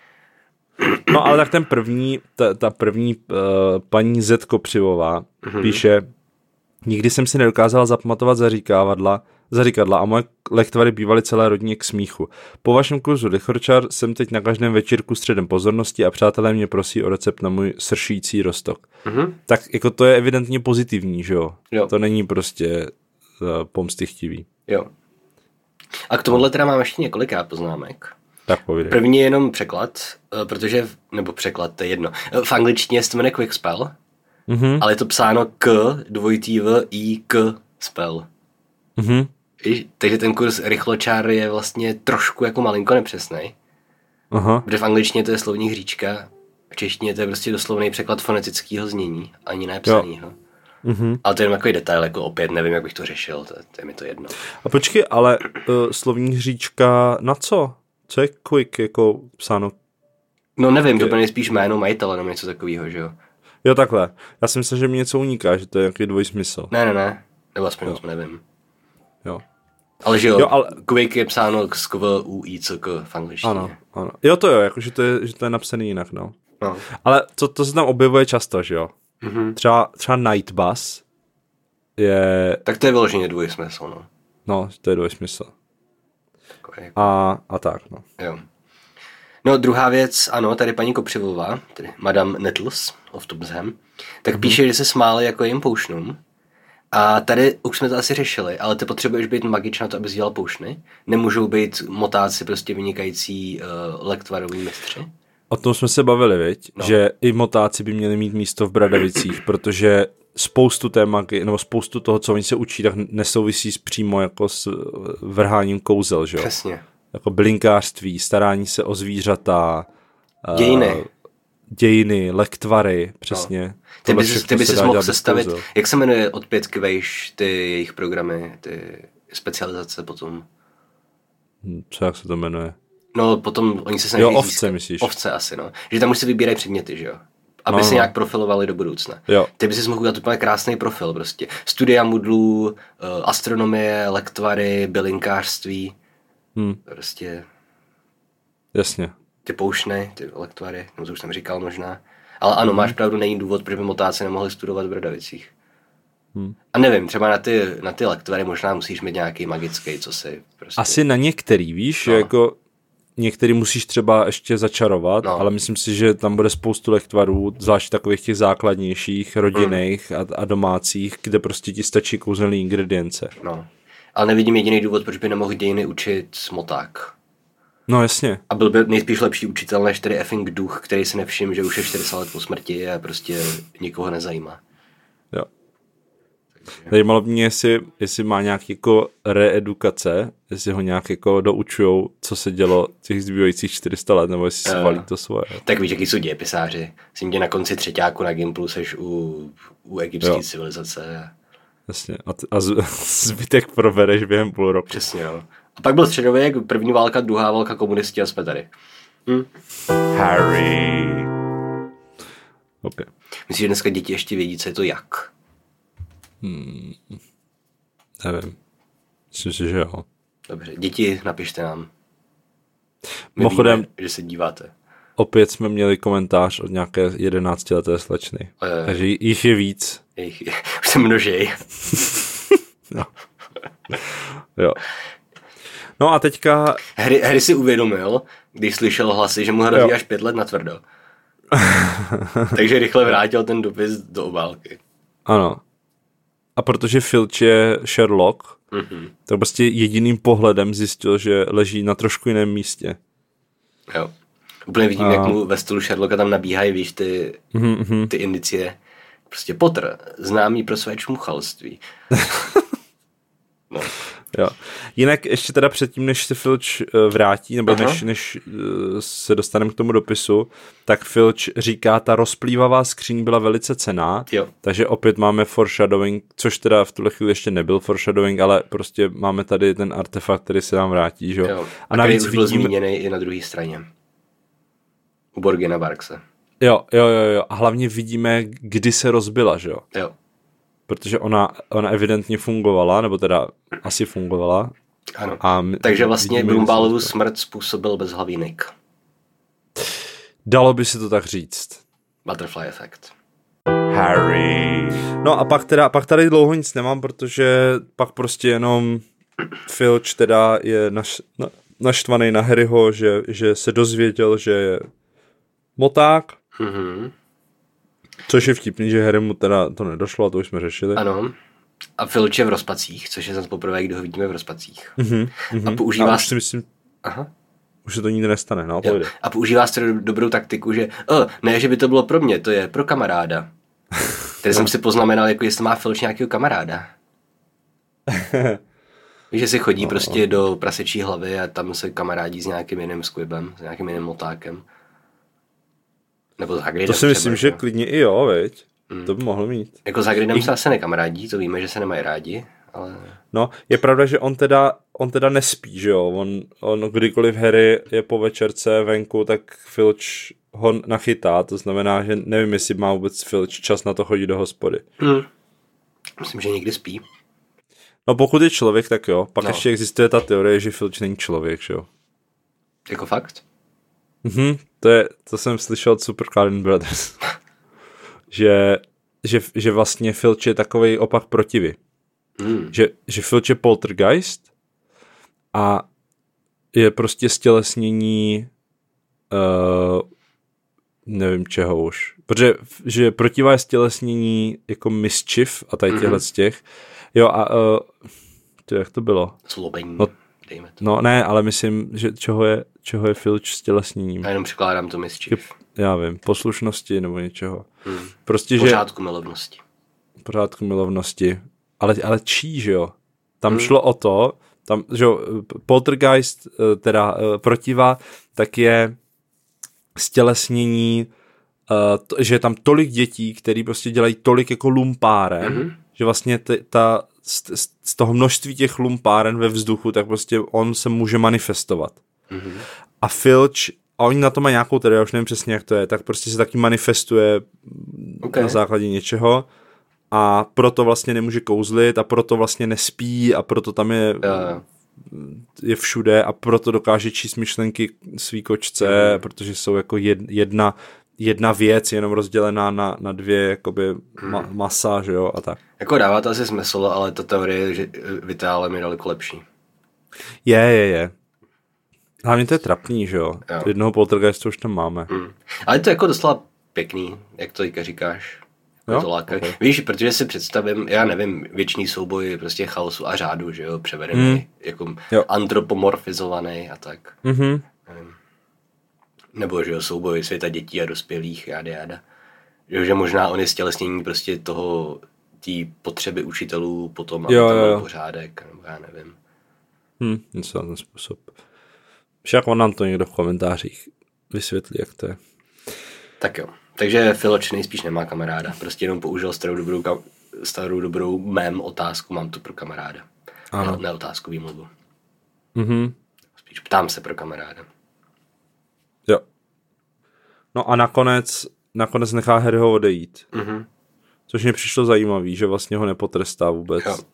No ale tak ten první, ta, ta první uh, paní Z. Kopřivová mm-hmm. píše, nikdy jsem si nedokázala zapamatovat zaříkávadla, zaříkadla a moje lektvary bývaly celé rodině k smíchu. Po vašem kurzu Lichorčar jsem teď na každém večírku středem pozornosti a přátelé mě prosí o recept na můj sršící roztok. Mm-hmm. Tak jako to je evidentně pozitivní, že jo? Jo. To není prostě uh, pomstychtivý. Jo. A k tomuhle teda mám ještě několika poznámek. Tak povídej. První je jenom překlad, protože, nebo překlad, to je jedno. V angličtině se to jmenuje quick spell, mm-hmm. ale je to psáno k, dvojitý v, i, k spell. Mm-hmm. Takže ten kurz rychločár je vlastně trošku jako malinko nepřesnej. Aha. Protože v angličtině to je slovní hříčka, v češtině to je prostě doslovný překlad fonetického znění, ani ne psanýho. Mm-hmm. Ale to je jenom takový detail, jako opět nevím, jak bych to řešil, to, to je mi to jedno. A počkej, ale uh, slovní hříčka na co? Co je quick, jako psáno? No nevím, to je spíš jméno majitele nebo něco takového, že jo? Jo, takhle. Já si myslím, že mi něco uniká, že to je nějaký dvojsmysl. Ne, ne, ne. Nebo aspoň to nevím. Jo. Ale že jo, jo ale... quick je psáno k skv, u, i, c, k v angličtině. Ano, ano. Jo, to jo, jako, že to je, že to je napsaný jinak, no. no. Ale to, to se tam objevuje často, že jo? Mm-hmm. Třeba, třeba night bus je... Tak to je vyloženě dvojsmysl, no. No, to je dvojsmysl. Jako... A, a tak, no. Jo. No, druhá věc, ano, tady paní Kopřivová, tedy Madame Nettles of Tubsham, tak mm-hmm. píše, že se smáli jako jim poušnům. A tady už jsme to asi řešili, ale ty potřebuješ být magič na to, abys dělal poušny. Nemůžou být motáci prostě vynikající uh, lektvaroví mistři. O tom jsme se bavili, viď? No. Že i motáci by měli mít místo v Bradavicích, protože spoustu té magie, nebo spoustu toho, co oni se učí, tak nesouvisí s přímo jako s vrháním kouzel, že jo? Přesně. Jako bylinkářství, starání se o zvířata, dějiny. Uh, dějiny, lektvary, přesně. No. Ty by si, ty by se si mohl sestavit, jak se jmenuje od pětky vejš ty jejich programy, ty specializace potom? Co, jak se to jmenuje? No potom oni se snaží Jo, ovce získat. myslíš? Ovce asi, no. Že tam už si vybírají předměty, že jo? Aby no, se no. nějak profilovali do budoucna. Jo. Ty by si mohl udělat úplně krásný profil prostě. Studia Moodlu, astronomie, lektvary, bylinkářství. Hmm. Prostě... Jasně. Ty poušny, ty lektvary, no to už jsem říkal možná. Ale ano, hmm. máš pravdu, není důvod, proč by motáci nemohli studovat v Bradavicích. Hmm. A nevím, třeba na ty, na ty lektvary možná musíš mít nějaký magický, co si prostě... Asi na některý, víš, no. že jako některý musíš třeba ještě začarovat, no. ale myslím si, že tam bude spoustu lektvarů, zvlášť takových těch základnějších, rodinných hmm. a, a domácích, kde prostě ti stačí kouzelný ingredience. No, ale nevidím jediný důvod, proč by nemohl dějiny učit moták. No jasně. A byl by nejspíš lepší učitel než tedy effing duch, který si nevšim, že už je čtyřicet let po smrti a prostě nikoho nezajímá. Jo. Zajímalo mě, jestli, jestli má nějaký jako reedukace, jestli ho nějak jako doučujou, co se dělo těch zbývajících čtyři sta let, nebo jestli se valí to svoje. Tak víš, jaký jsou dějepisáři. Jsem tě na konci třeťáku na Gimplu seš u, u egyptské civilizace. Jasně. A, t- a z- zbytek probereš během půl roku. Přesně, jo. A pak byl středověk, první válka, druhá válka, komunisti a jsme tady. Hm? Harry. Okay. Myslíš, že dneska děti ještě vědí, co je to jak? Hmm. Nevím. Myslím si, že jo. Dobře, děti, napište nám. Mimochodem, víme, že se díváte. Opět jsme měli komentář od nějaké jedenáctileté slečny. E... Takže jich je víc. Jich je, už se množej. no. Jo. No a teďka... Harry, Harry si uvědomil, když slyšel hlasy, že mu hrozí až pět let natvrdo. Takže rychle vrátil ten dopis do obálky. Ano. A protože Filch je Sherlock, mm-hmm. tak prostě jediným pohledem zjistil, že leží na trošku jiném místě. Jo. Úplně vidím, a... jak mu ve stylu Sherlocka tam nabíhají, víš, ty, mm-hmm. ty indicie. Prostě Potter, známý pro své čmuchalství. no. Jo. Jinak ještě teda předtím, než se Filch vrátí, nebo než, než se dostaneme k tomu dopisu, tak Filch říká, ta rozplývavá skříň byla velice cenná, jo. takže opět máme foreshadowing, což teda v tuhle chvíli ještě nebyl foreshadowing, ale prostě máme tady ten artefakt, který se nám vrátí. Že? Jo. A, a navíc byl vidíme... zmíněný i na druhé straně. U Borgina Barkse. Jo, jo, jo, jo. A hlavně vidíme, kdy se rozbila, že jo? Jo. protože ona, ona evidentně fungovala, nebo teda asi fungovala. Ano, a my, takže vlastně vidíme, Brumballovu smrt způsobil bezhlavý Nick. Dalo by se to tak říct. Butterfly efekt. Harry. No a pak teda, pak tady dlouho nic nemám, protože pak prostě jenom Filch teda je naš, na, naštvaný na Harryho, že, že se dozvěděl, že je moták, Mm-hmm. což je vtipný, že Harry mu teda to nedošlo a to už jsme řešili. Ano. A Filch je v rozpacích, což je zase poprvé, kdy ho vidíme v rozpacích. Mm-hmm, mm-hmm. A používá... A už si myslím, Aha. už se to nikdy nestane, no, pojde. A používá si dobrou taktiku, že oh, ne, že by to bylo pro mě, to je pro kamaráda. Tady jsem si poznamenal, jako jestli má Filch nějakého kamaráda. Víš, že si chodí prostě do prasečí hlavy a tam se kamarádí s nějakým jiným squibem, s nějakým jiným motákem. Nebo s Hagridem. To si myslím, třeba, že no. klidně i jo, veď. Mm. To by mohl mít. Jako s Hagridem se asi nekamarádí, to víme, že se nemají rádi, ale... No, je pravda, že on teda, on teda nespí, že jo. On, on kdykoliv Harry je po večerce venku, tak Filch ho nachytá, to znamená, že nevím, jestli má vůbec Filch čas na to chodit do hospody. Mm. Myslím, že někdy spí. No pokud je člověk, tak jo. Pak No. ještě existuje ta teorie, že Filch není člověk, že jo. Jako fakt? Mhm, to, je, to jsem slyšel od Super Carlin Brothers. že, že, že vlastně Filch je takovej opak protivy. Mm. Že, že Filch je poltergeist a je prostě stělesnění uh, nevím čeho už. Protože že protiva je stělesnění jako mischief a tady těchhle z těch. Jo a uh, to jak to bylo? Zlobení, No, dejme to. no ne, ale myslím, že čeho je, čeho je Filch stělesněním. Já jenom překládám to mischief. Já vím, poslušnosti nebo něčeho. Hmm. Prostě, že Pořádku milovnosti. pořádku milovnosti. Ale, ale čí, že jo? Tam hmm. šlo o to, tam, že jo, poltergeist, teda protiva, tak je stělesnění, uh, že je tam tolik dětí, který prostě dělají tolik jako lumpáren, hmm. že vlastně t- ta, z, z toho množství těch lumpáren ve vzduchu, tak prostě on se může manifestovat. Hmm. A Filch, a oni na to mají nějakou teorii, já už nevím přesně, jak to je, tak prostě se taky manifestuje okay. na základě něčeho a proto vlastně nemůže kouzlit a proto vlastně nespí a proto tam je, yeah. je všude a proto dokáže číst myšlenky svý kočce, mm. protože jsou jako jedna, jedna věc jenom rozdělená na, na dvě jakoby ma, masa, že jo, a tak. Jako dává to asi smysl, ale ta teorie, že Vitálem je daleko lepší. Je, je, je. Hlavně to je trapný, že jo. jo. Jednoho poltergeistu už tam máme. Mm. Ale to je jako docela pěkný, jak to teďka říkáš. Jo? To láká. Okay. Víš, protože si představím, já nevím, věčný souboj prostě chaosu a řádu, že jo, převedený, mm. jako jo. antropomorfizovaný a tak. Mm-hmm. Nevím. Nebo, že jo, souboj světa dětí a dospělých, jáda, jáda. Že, že možná on je stělesnění prostě toho, tý potřeby učitelů potom, aby jo, tam jo. byl pořádek, nebo já nevím. Hm, něco na ten způsob. Však on nám to někdo v komentářích vysvětlí, jak to je. Tak jo. Takže Filch nejspíš nemá kamaráda. Prostě jenom použil starou dobrou, kam, starou dobrou mém otázku, mám to pro kamaráda. Ano. Ne, ne otázku, výmluvu. Mhm. Spíš ptám se pro kamaráda. Jo. No a nakonec, nakonec nechá Harryho odejít. Mhm. Což mě přišlo zajímavý, že vlastně ho nepotrestá vůbec. Jo.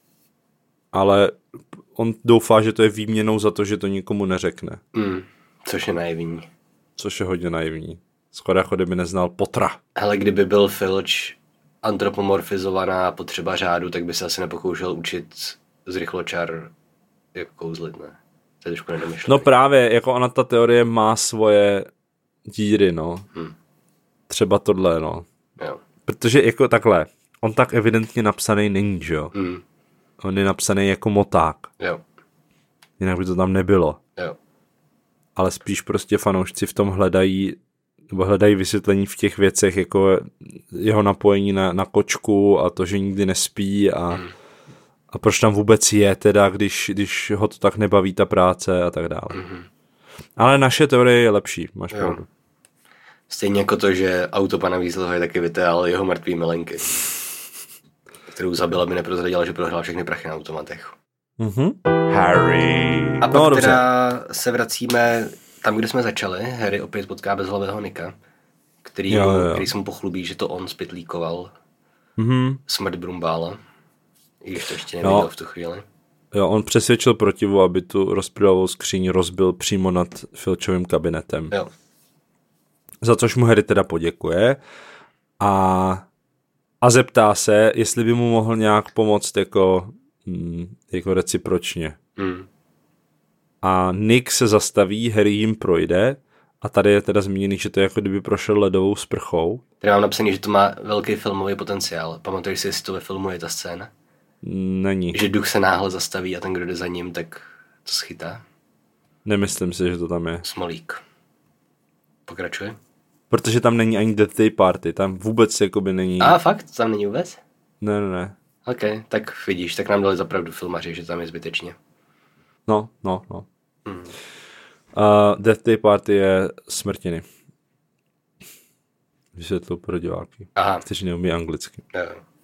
Ale on doufá, že to je výměnou za to, že to nikomu neřekne. Mm. Což je naivní. Což je hodně naivní. Skoro jako kdyby neznal Pottera. Hele, kdyby byl Filch antropomorfizovaná potřeba řádu, tak by se asi nepokoušel učit z rychločar jako kouzlit, ne? To je trošku nedomyšlené. No právě, jako ona ta teorie má svoje díry, no. Hmm. Třeba tohle, no. Jo. Protože jako takhle, on tak evidentně napsaný není, že jo? Hmm. On je napsaný jako moták. Jo. Jinak by to tam nebylo. Jo. Ale spíš prostě fanoušci v tom hledají nebo hledají vysvětlení v těch věcech, jako jeho napojení na, na kočku a to, že nikdy nespí a, hmm. a proč tam vůbec je teda, když, když ho to tak nebaví ta práce a tak dále. Hmm. Ale naše teorie je lepší, máš pravdu. Stejně jako to, že auto pana Weasleyho je taky vytáhl jeho mrtvý milenky, kterou zabil, aby neprozradila, že prohrál všechny prachy na automatech. Mm-hmm. Harry. A pak no, teda se vracíme tam, kde jsme začali. Harry opět potká bezhlavého Nicka, který, jo, jo. který se mu pochlubí, že to on spitlíkoval Mm-hmm. Smrt Brumbála. I když to ještě nevěděl no. v tu chvíli. Jo, on přesvědčil protivu, aby tu rozprylovou skříň rozbil přímo nad Filčovým kabinetem. Jo. Za což mu Harry teda poděkuje a, a zeptá se, jestli by mu mohl nějak pomoct jako, hm, jako recipročně. Mm. A Nick se zastaví, Harry jim projde a tady je teda zmíněný, že to je jako kdyby prošel ledovou sprchou. Tady mám napsaný, že to má velký filmový potenciál. Pamatuješ si, jestli to ve filmu je ta scéna? Není. Že duch se náhle zastaví a ten, kdo jde za ním, tak to schytá. Nemyslím si, že to tam je. Smolík. Pokračuj. Protože tam není ani Death Day Party, tam vůbec jakoby není... A fakt? To tam není vůbec? Ne, ne, ne. OK, tak vidíš, tak nám dali zapravdu filmaři, že tam je zbytečně. No, no, no. Mm. Uh, Death Day Party je smrtiny. Vysvětlil pro diváky, Aha. kteří neumí anglicky. Jo.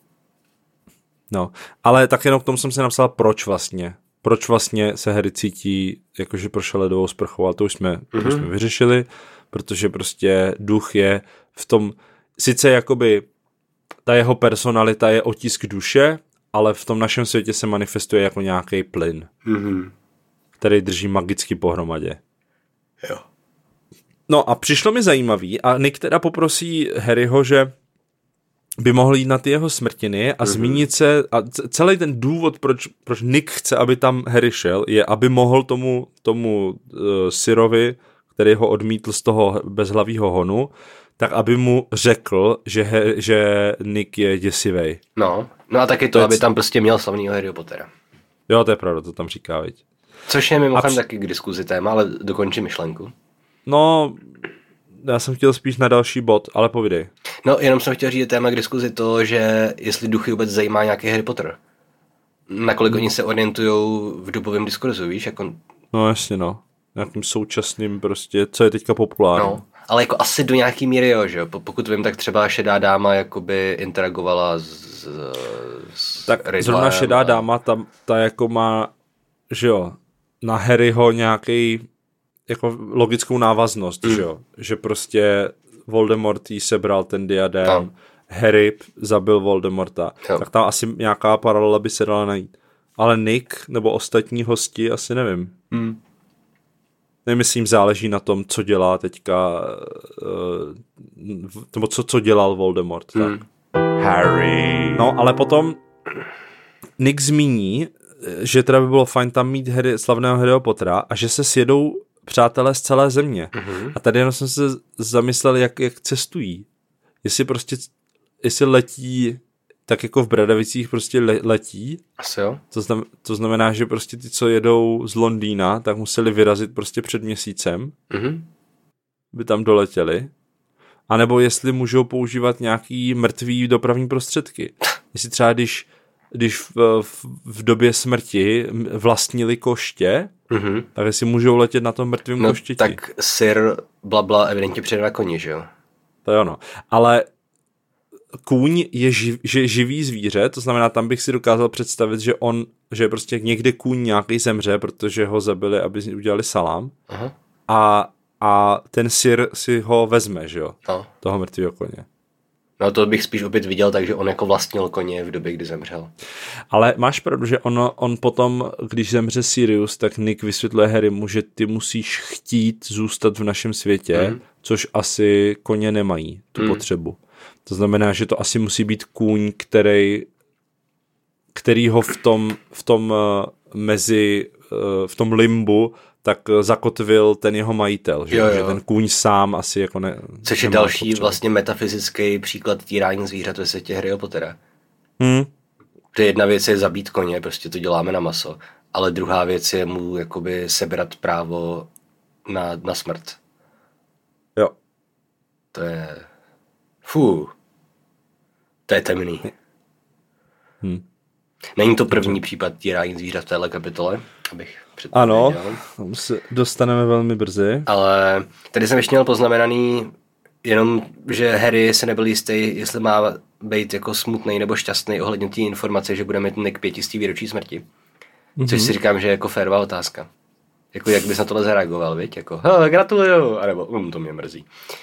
No, ale tak jenom k tomu jsem si napsal, proč vlastně. Proč vlastně se Harry cítí, jakože prošel ledovou sprchou, ale to už jsme, mm-hmm. to už jsme vyřešili, protože prostě duch je v tom, sice jakoby ta jeho personalita je otisk duše, ale v tom našem světě se manifestuje jako nějaký plyn, Mm-hmm. který drží magicky pohromadě. Jo. No a přišlo mi zajímavý a Nick teda poprosí Harryho, že by mohl jít na ty jeho smrtiny a mm-hmm. zmínit se, a celý ten důvod, proč, proč Nick chce, aby tam Harry šel, je, aby mohl tomu, tomu uh, Sirovi, který ho odmítl z toho bezhlavýho honu, tak aby mu řekl, že, he, že Nick je děsivej. No, no a taky to, to aby tam prostě měl slavnýho Harryho Pottera. Jo, to je pravda, to tam říká, viď. Což je mimochodem při... taky k diskuzi téma, ale dokončí myšlenku. No, já jsem chtěl spíš na další bod, ale povídej. No, jenom jsem chtěl říct téma k diskuzi to, že jestli duchy vůbec zajímá nějaký Harry Potter. Nakolik hmm. oni se orientujou v dobovém diskurzu, víš? Jako... No jasně, no. Nějakým současným prostě, co je teďka populární. No, ale jako asi do nějaký míry, jo, že jo? Pokud vím, tak třeba Šedá dáma jakoby interagovala s, s tak Riddlem zrovna Šedá a... dáma, ta, ta jako má, že jo, na Harryho nějaký jako logickou návaznost, mm. že jo? Že prostě Voldemort jí sebral ten diadém, no. Harry zabil Voldemorta, jo. Tak tam asi nějaká paralela by se dala najít. Ale Nick nebo ostatní hosti asi nevím. Mm. Nemyslím, záleží na tom, co dělá teďka, nebo co, co dělal Voldemort. Mm. Tak. Harry. No, ale potom Nick zmíní, že teda by bylo fajn tam mít Harry, slavného Harryho Pottera a že se sjedou přátelé z celé země. Mm-hmm. A tady jenom jsem se zamyslel, jak, jak cestují. Jestli prostě, jestli letí, tak jako v Bradavicích prostě le, letí. Asi jo. To, znam, to znamená, že prostě ty, co jedou z Londýna, tak museli vyrazit prostě před měsícem. Mm-hmm. By tam doletěli. A nebo jestli můžou používat nějaký mrtvý dopravní prostředky. Jestli třeba, když, když v, v, v době smrti vlastnili koště, mm-hmm. tak jestli můžou letět na tom mrtvém no, koštěti. Tak Sir blabla evidentně přijede na koni, že jo? To je ono. Ale kůň je živ, že živý zvíře, to znamená, tam bych si dokázal představit, že on, že prostě někde kůň nějaký zemře, protože ho zabili, aby udělali salám. Aha. A a ten Sir si ho vezme, že jo? No. Toho mrtvého koně. No to bych spíš opět viděl, takže on jako vlastnil koně v době, kdy zemřel. Ale máš pravdu, že on, on potom, když zemře Sirius, tak Nick vysvětluje Harrymu, že ty musíš chtít zůstat v našem světě, mm. což asi koně nemají, tu mm. potřebu. To znamená, že to asi musí být kůň, který, který ho v tom, v tom uh, mezi, uh, v tom limbu tak zakotvil ten jeho majitel, že, jo, jo. že ten kůň sám asi jako ne... Což je další potřebu. Vlastně metafyzický příklad týrání zvířat ve světě Harryho Pottera. Hmm. To jedna věc je zabít koně, prostě to děláme na maso, ale druhá věc je mu jakoby sebrat právo na, na smrt. Jo. To je... Fú. To je temný. Hmm. Není to první případ týrání zvířat v téhle kapitole, abych ano, tam se dostaneme velmi brzy. Ale tady jsem ještě měl poznamenaný jenom, že Harry se nebyl jistý, jestli má být jako smutný nebo šťastný ohledně té informace, že bude mít Nick pětistý výročí smrti. Mm-hmm. Což si říkám, že je jako férová otázka. Jako jak bys na tohle zareagoval, viď? Jako, gratuluju, anebo um, to mě mrzí.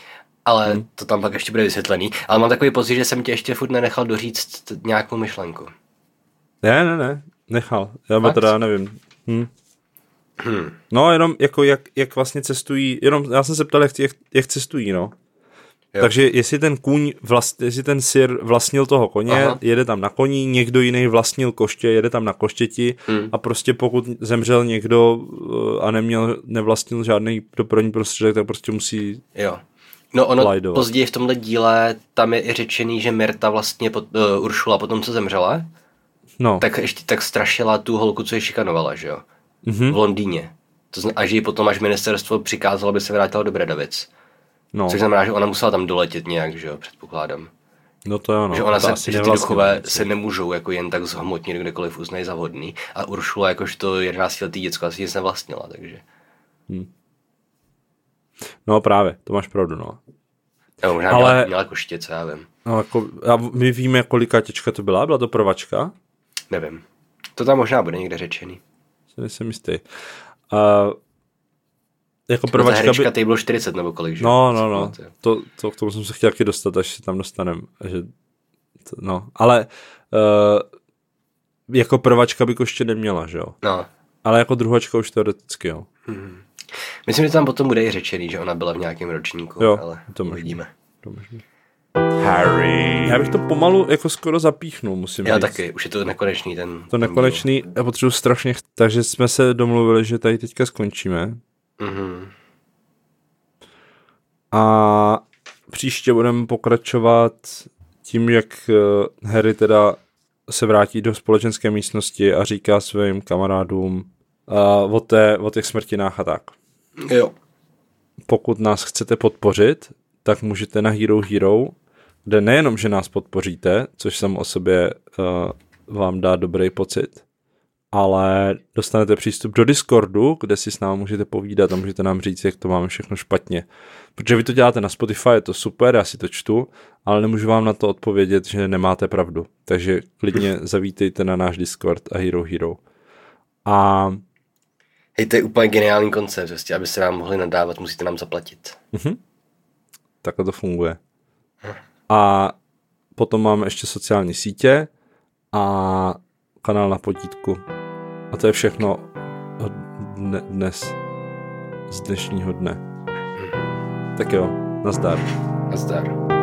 Ale Hmm. to tam pak ještě bude vysvětlený. Ale mám takový pocit, že jsem tě ještě furt nenechal doříct t- nějakou myšlenku. Ne, ne, ne, nechal. Já by Fakt? teda nevím. Hm. Hmm. No, jenom jako jak, jak vlastně cestují, jenom já jsem se ptal, jak, jak, jak cestují, no. Jo. Takže jestli ten kůň, vlast, jestli ten sir vlastnil toho koně, Aha. jede tam na koní, někdo jiný vlastnil koště, jede tam na koštěti Hmm. a prostě pokud zemřel někdo uh, a neměl, nevlastnil žádný dopravní prostředek, tak prostě musí... Jo. No ono Lajdovat. později v tomhle díle tam je i řečený, že Myrta vlastně, pot, uh, Uršula potom, co zemřela, No, tak ještě tak strašila tu holku, co ji šikanovala, že jo? mhm, V Londýně. To zna, a že ji potom až ministerstvo přikázalo, aby se vrátila do Bredavic. no, Což znamená, že ona musela tam doletět nějak, že jo, předpokládám. no to jo, no. že ona to se, asi že ty nevlastnil duchové nic. se nemůžou jako jen tak zhmotnit, kdekoliv uznají za vhodný. A Uršula jakožto jedenáctiletý děcko asi nic nevlastnila, takže. No právě, to máš pravdu, no. Nebo možná Ale- měla, měla koště, co já vím. No jako, a my víme, kolika těčka to byla? Byla to prvačka? Nevím. To tam možná bude někde řečený. Se nejsem jistý. Uh, jako prvačka Herečka, by... tady bylo čtyřicet nebo kolik, že? No, Co no, no. pamatuju. To, to, k tomu jsem se chtěl taky dostat, až se tam dostaneme. Že, to, no, ale uh, jako prvačka by koště neměla, že jo? No. Ale jako druhačka už teoreticky, jo. Myslím, že tam potom bude i řečený, že ona byla v nějakém ročníku, Jo, ale to možný. uvidíme. To možný. Harry, Já bych to pomalu jako skoro zapíchnul, musím Já říct. taky, už je to nekonečný ten... To ten nekonečný, já potřebuji strašně, ch- takže jsme se domluvili, že tady teďka skončíme. díl. Mhm. A příště budeme pokračovat tím, jak eh, Harry teda se vrátí do společenské místnosti a říká svým kamarádům uh, o, té, o těch smrtinách a tak. Jo. Pokud nás chcete podpořit, tak můžete na Hero Hero, kde nejenom, že nás podpoříte, což sam o sobě uh, vám dá dobrý pocit, ale dostanete přístup do Discordu, kde si s námi můžete povídat a můžete nám říct, jak to máme všechno špatně. Protože vy to děláte na Spotify, je to super, já si to čtu, ale nemůžu vám na to odpovědět, že nemáte pravdu. Takže klidně zavítejte na náš Discord a Hero Hero. A Hej, to je úplně geniální koncept, prostě, aby se nám mohli nadávat, musíte nám zaplatit. takhle to funguje. A potom máme ještě sociální sítě a kanál na potítku. A to je všechno od dne, dnes. Z dnešního dne. Tak jo, nazdar. Nazdar.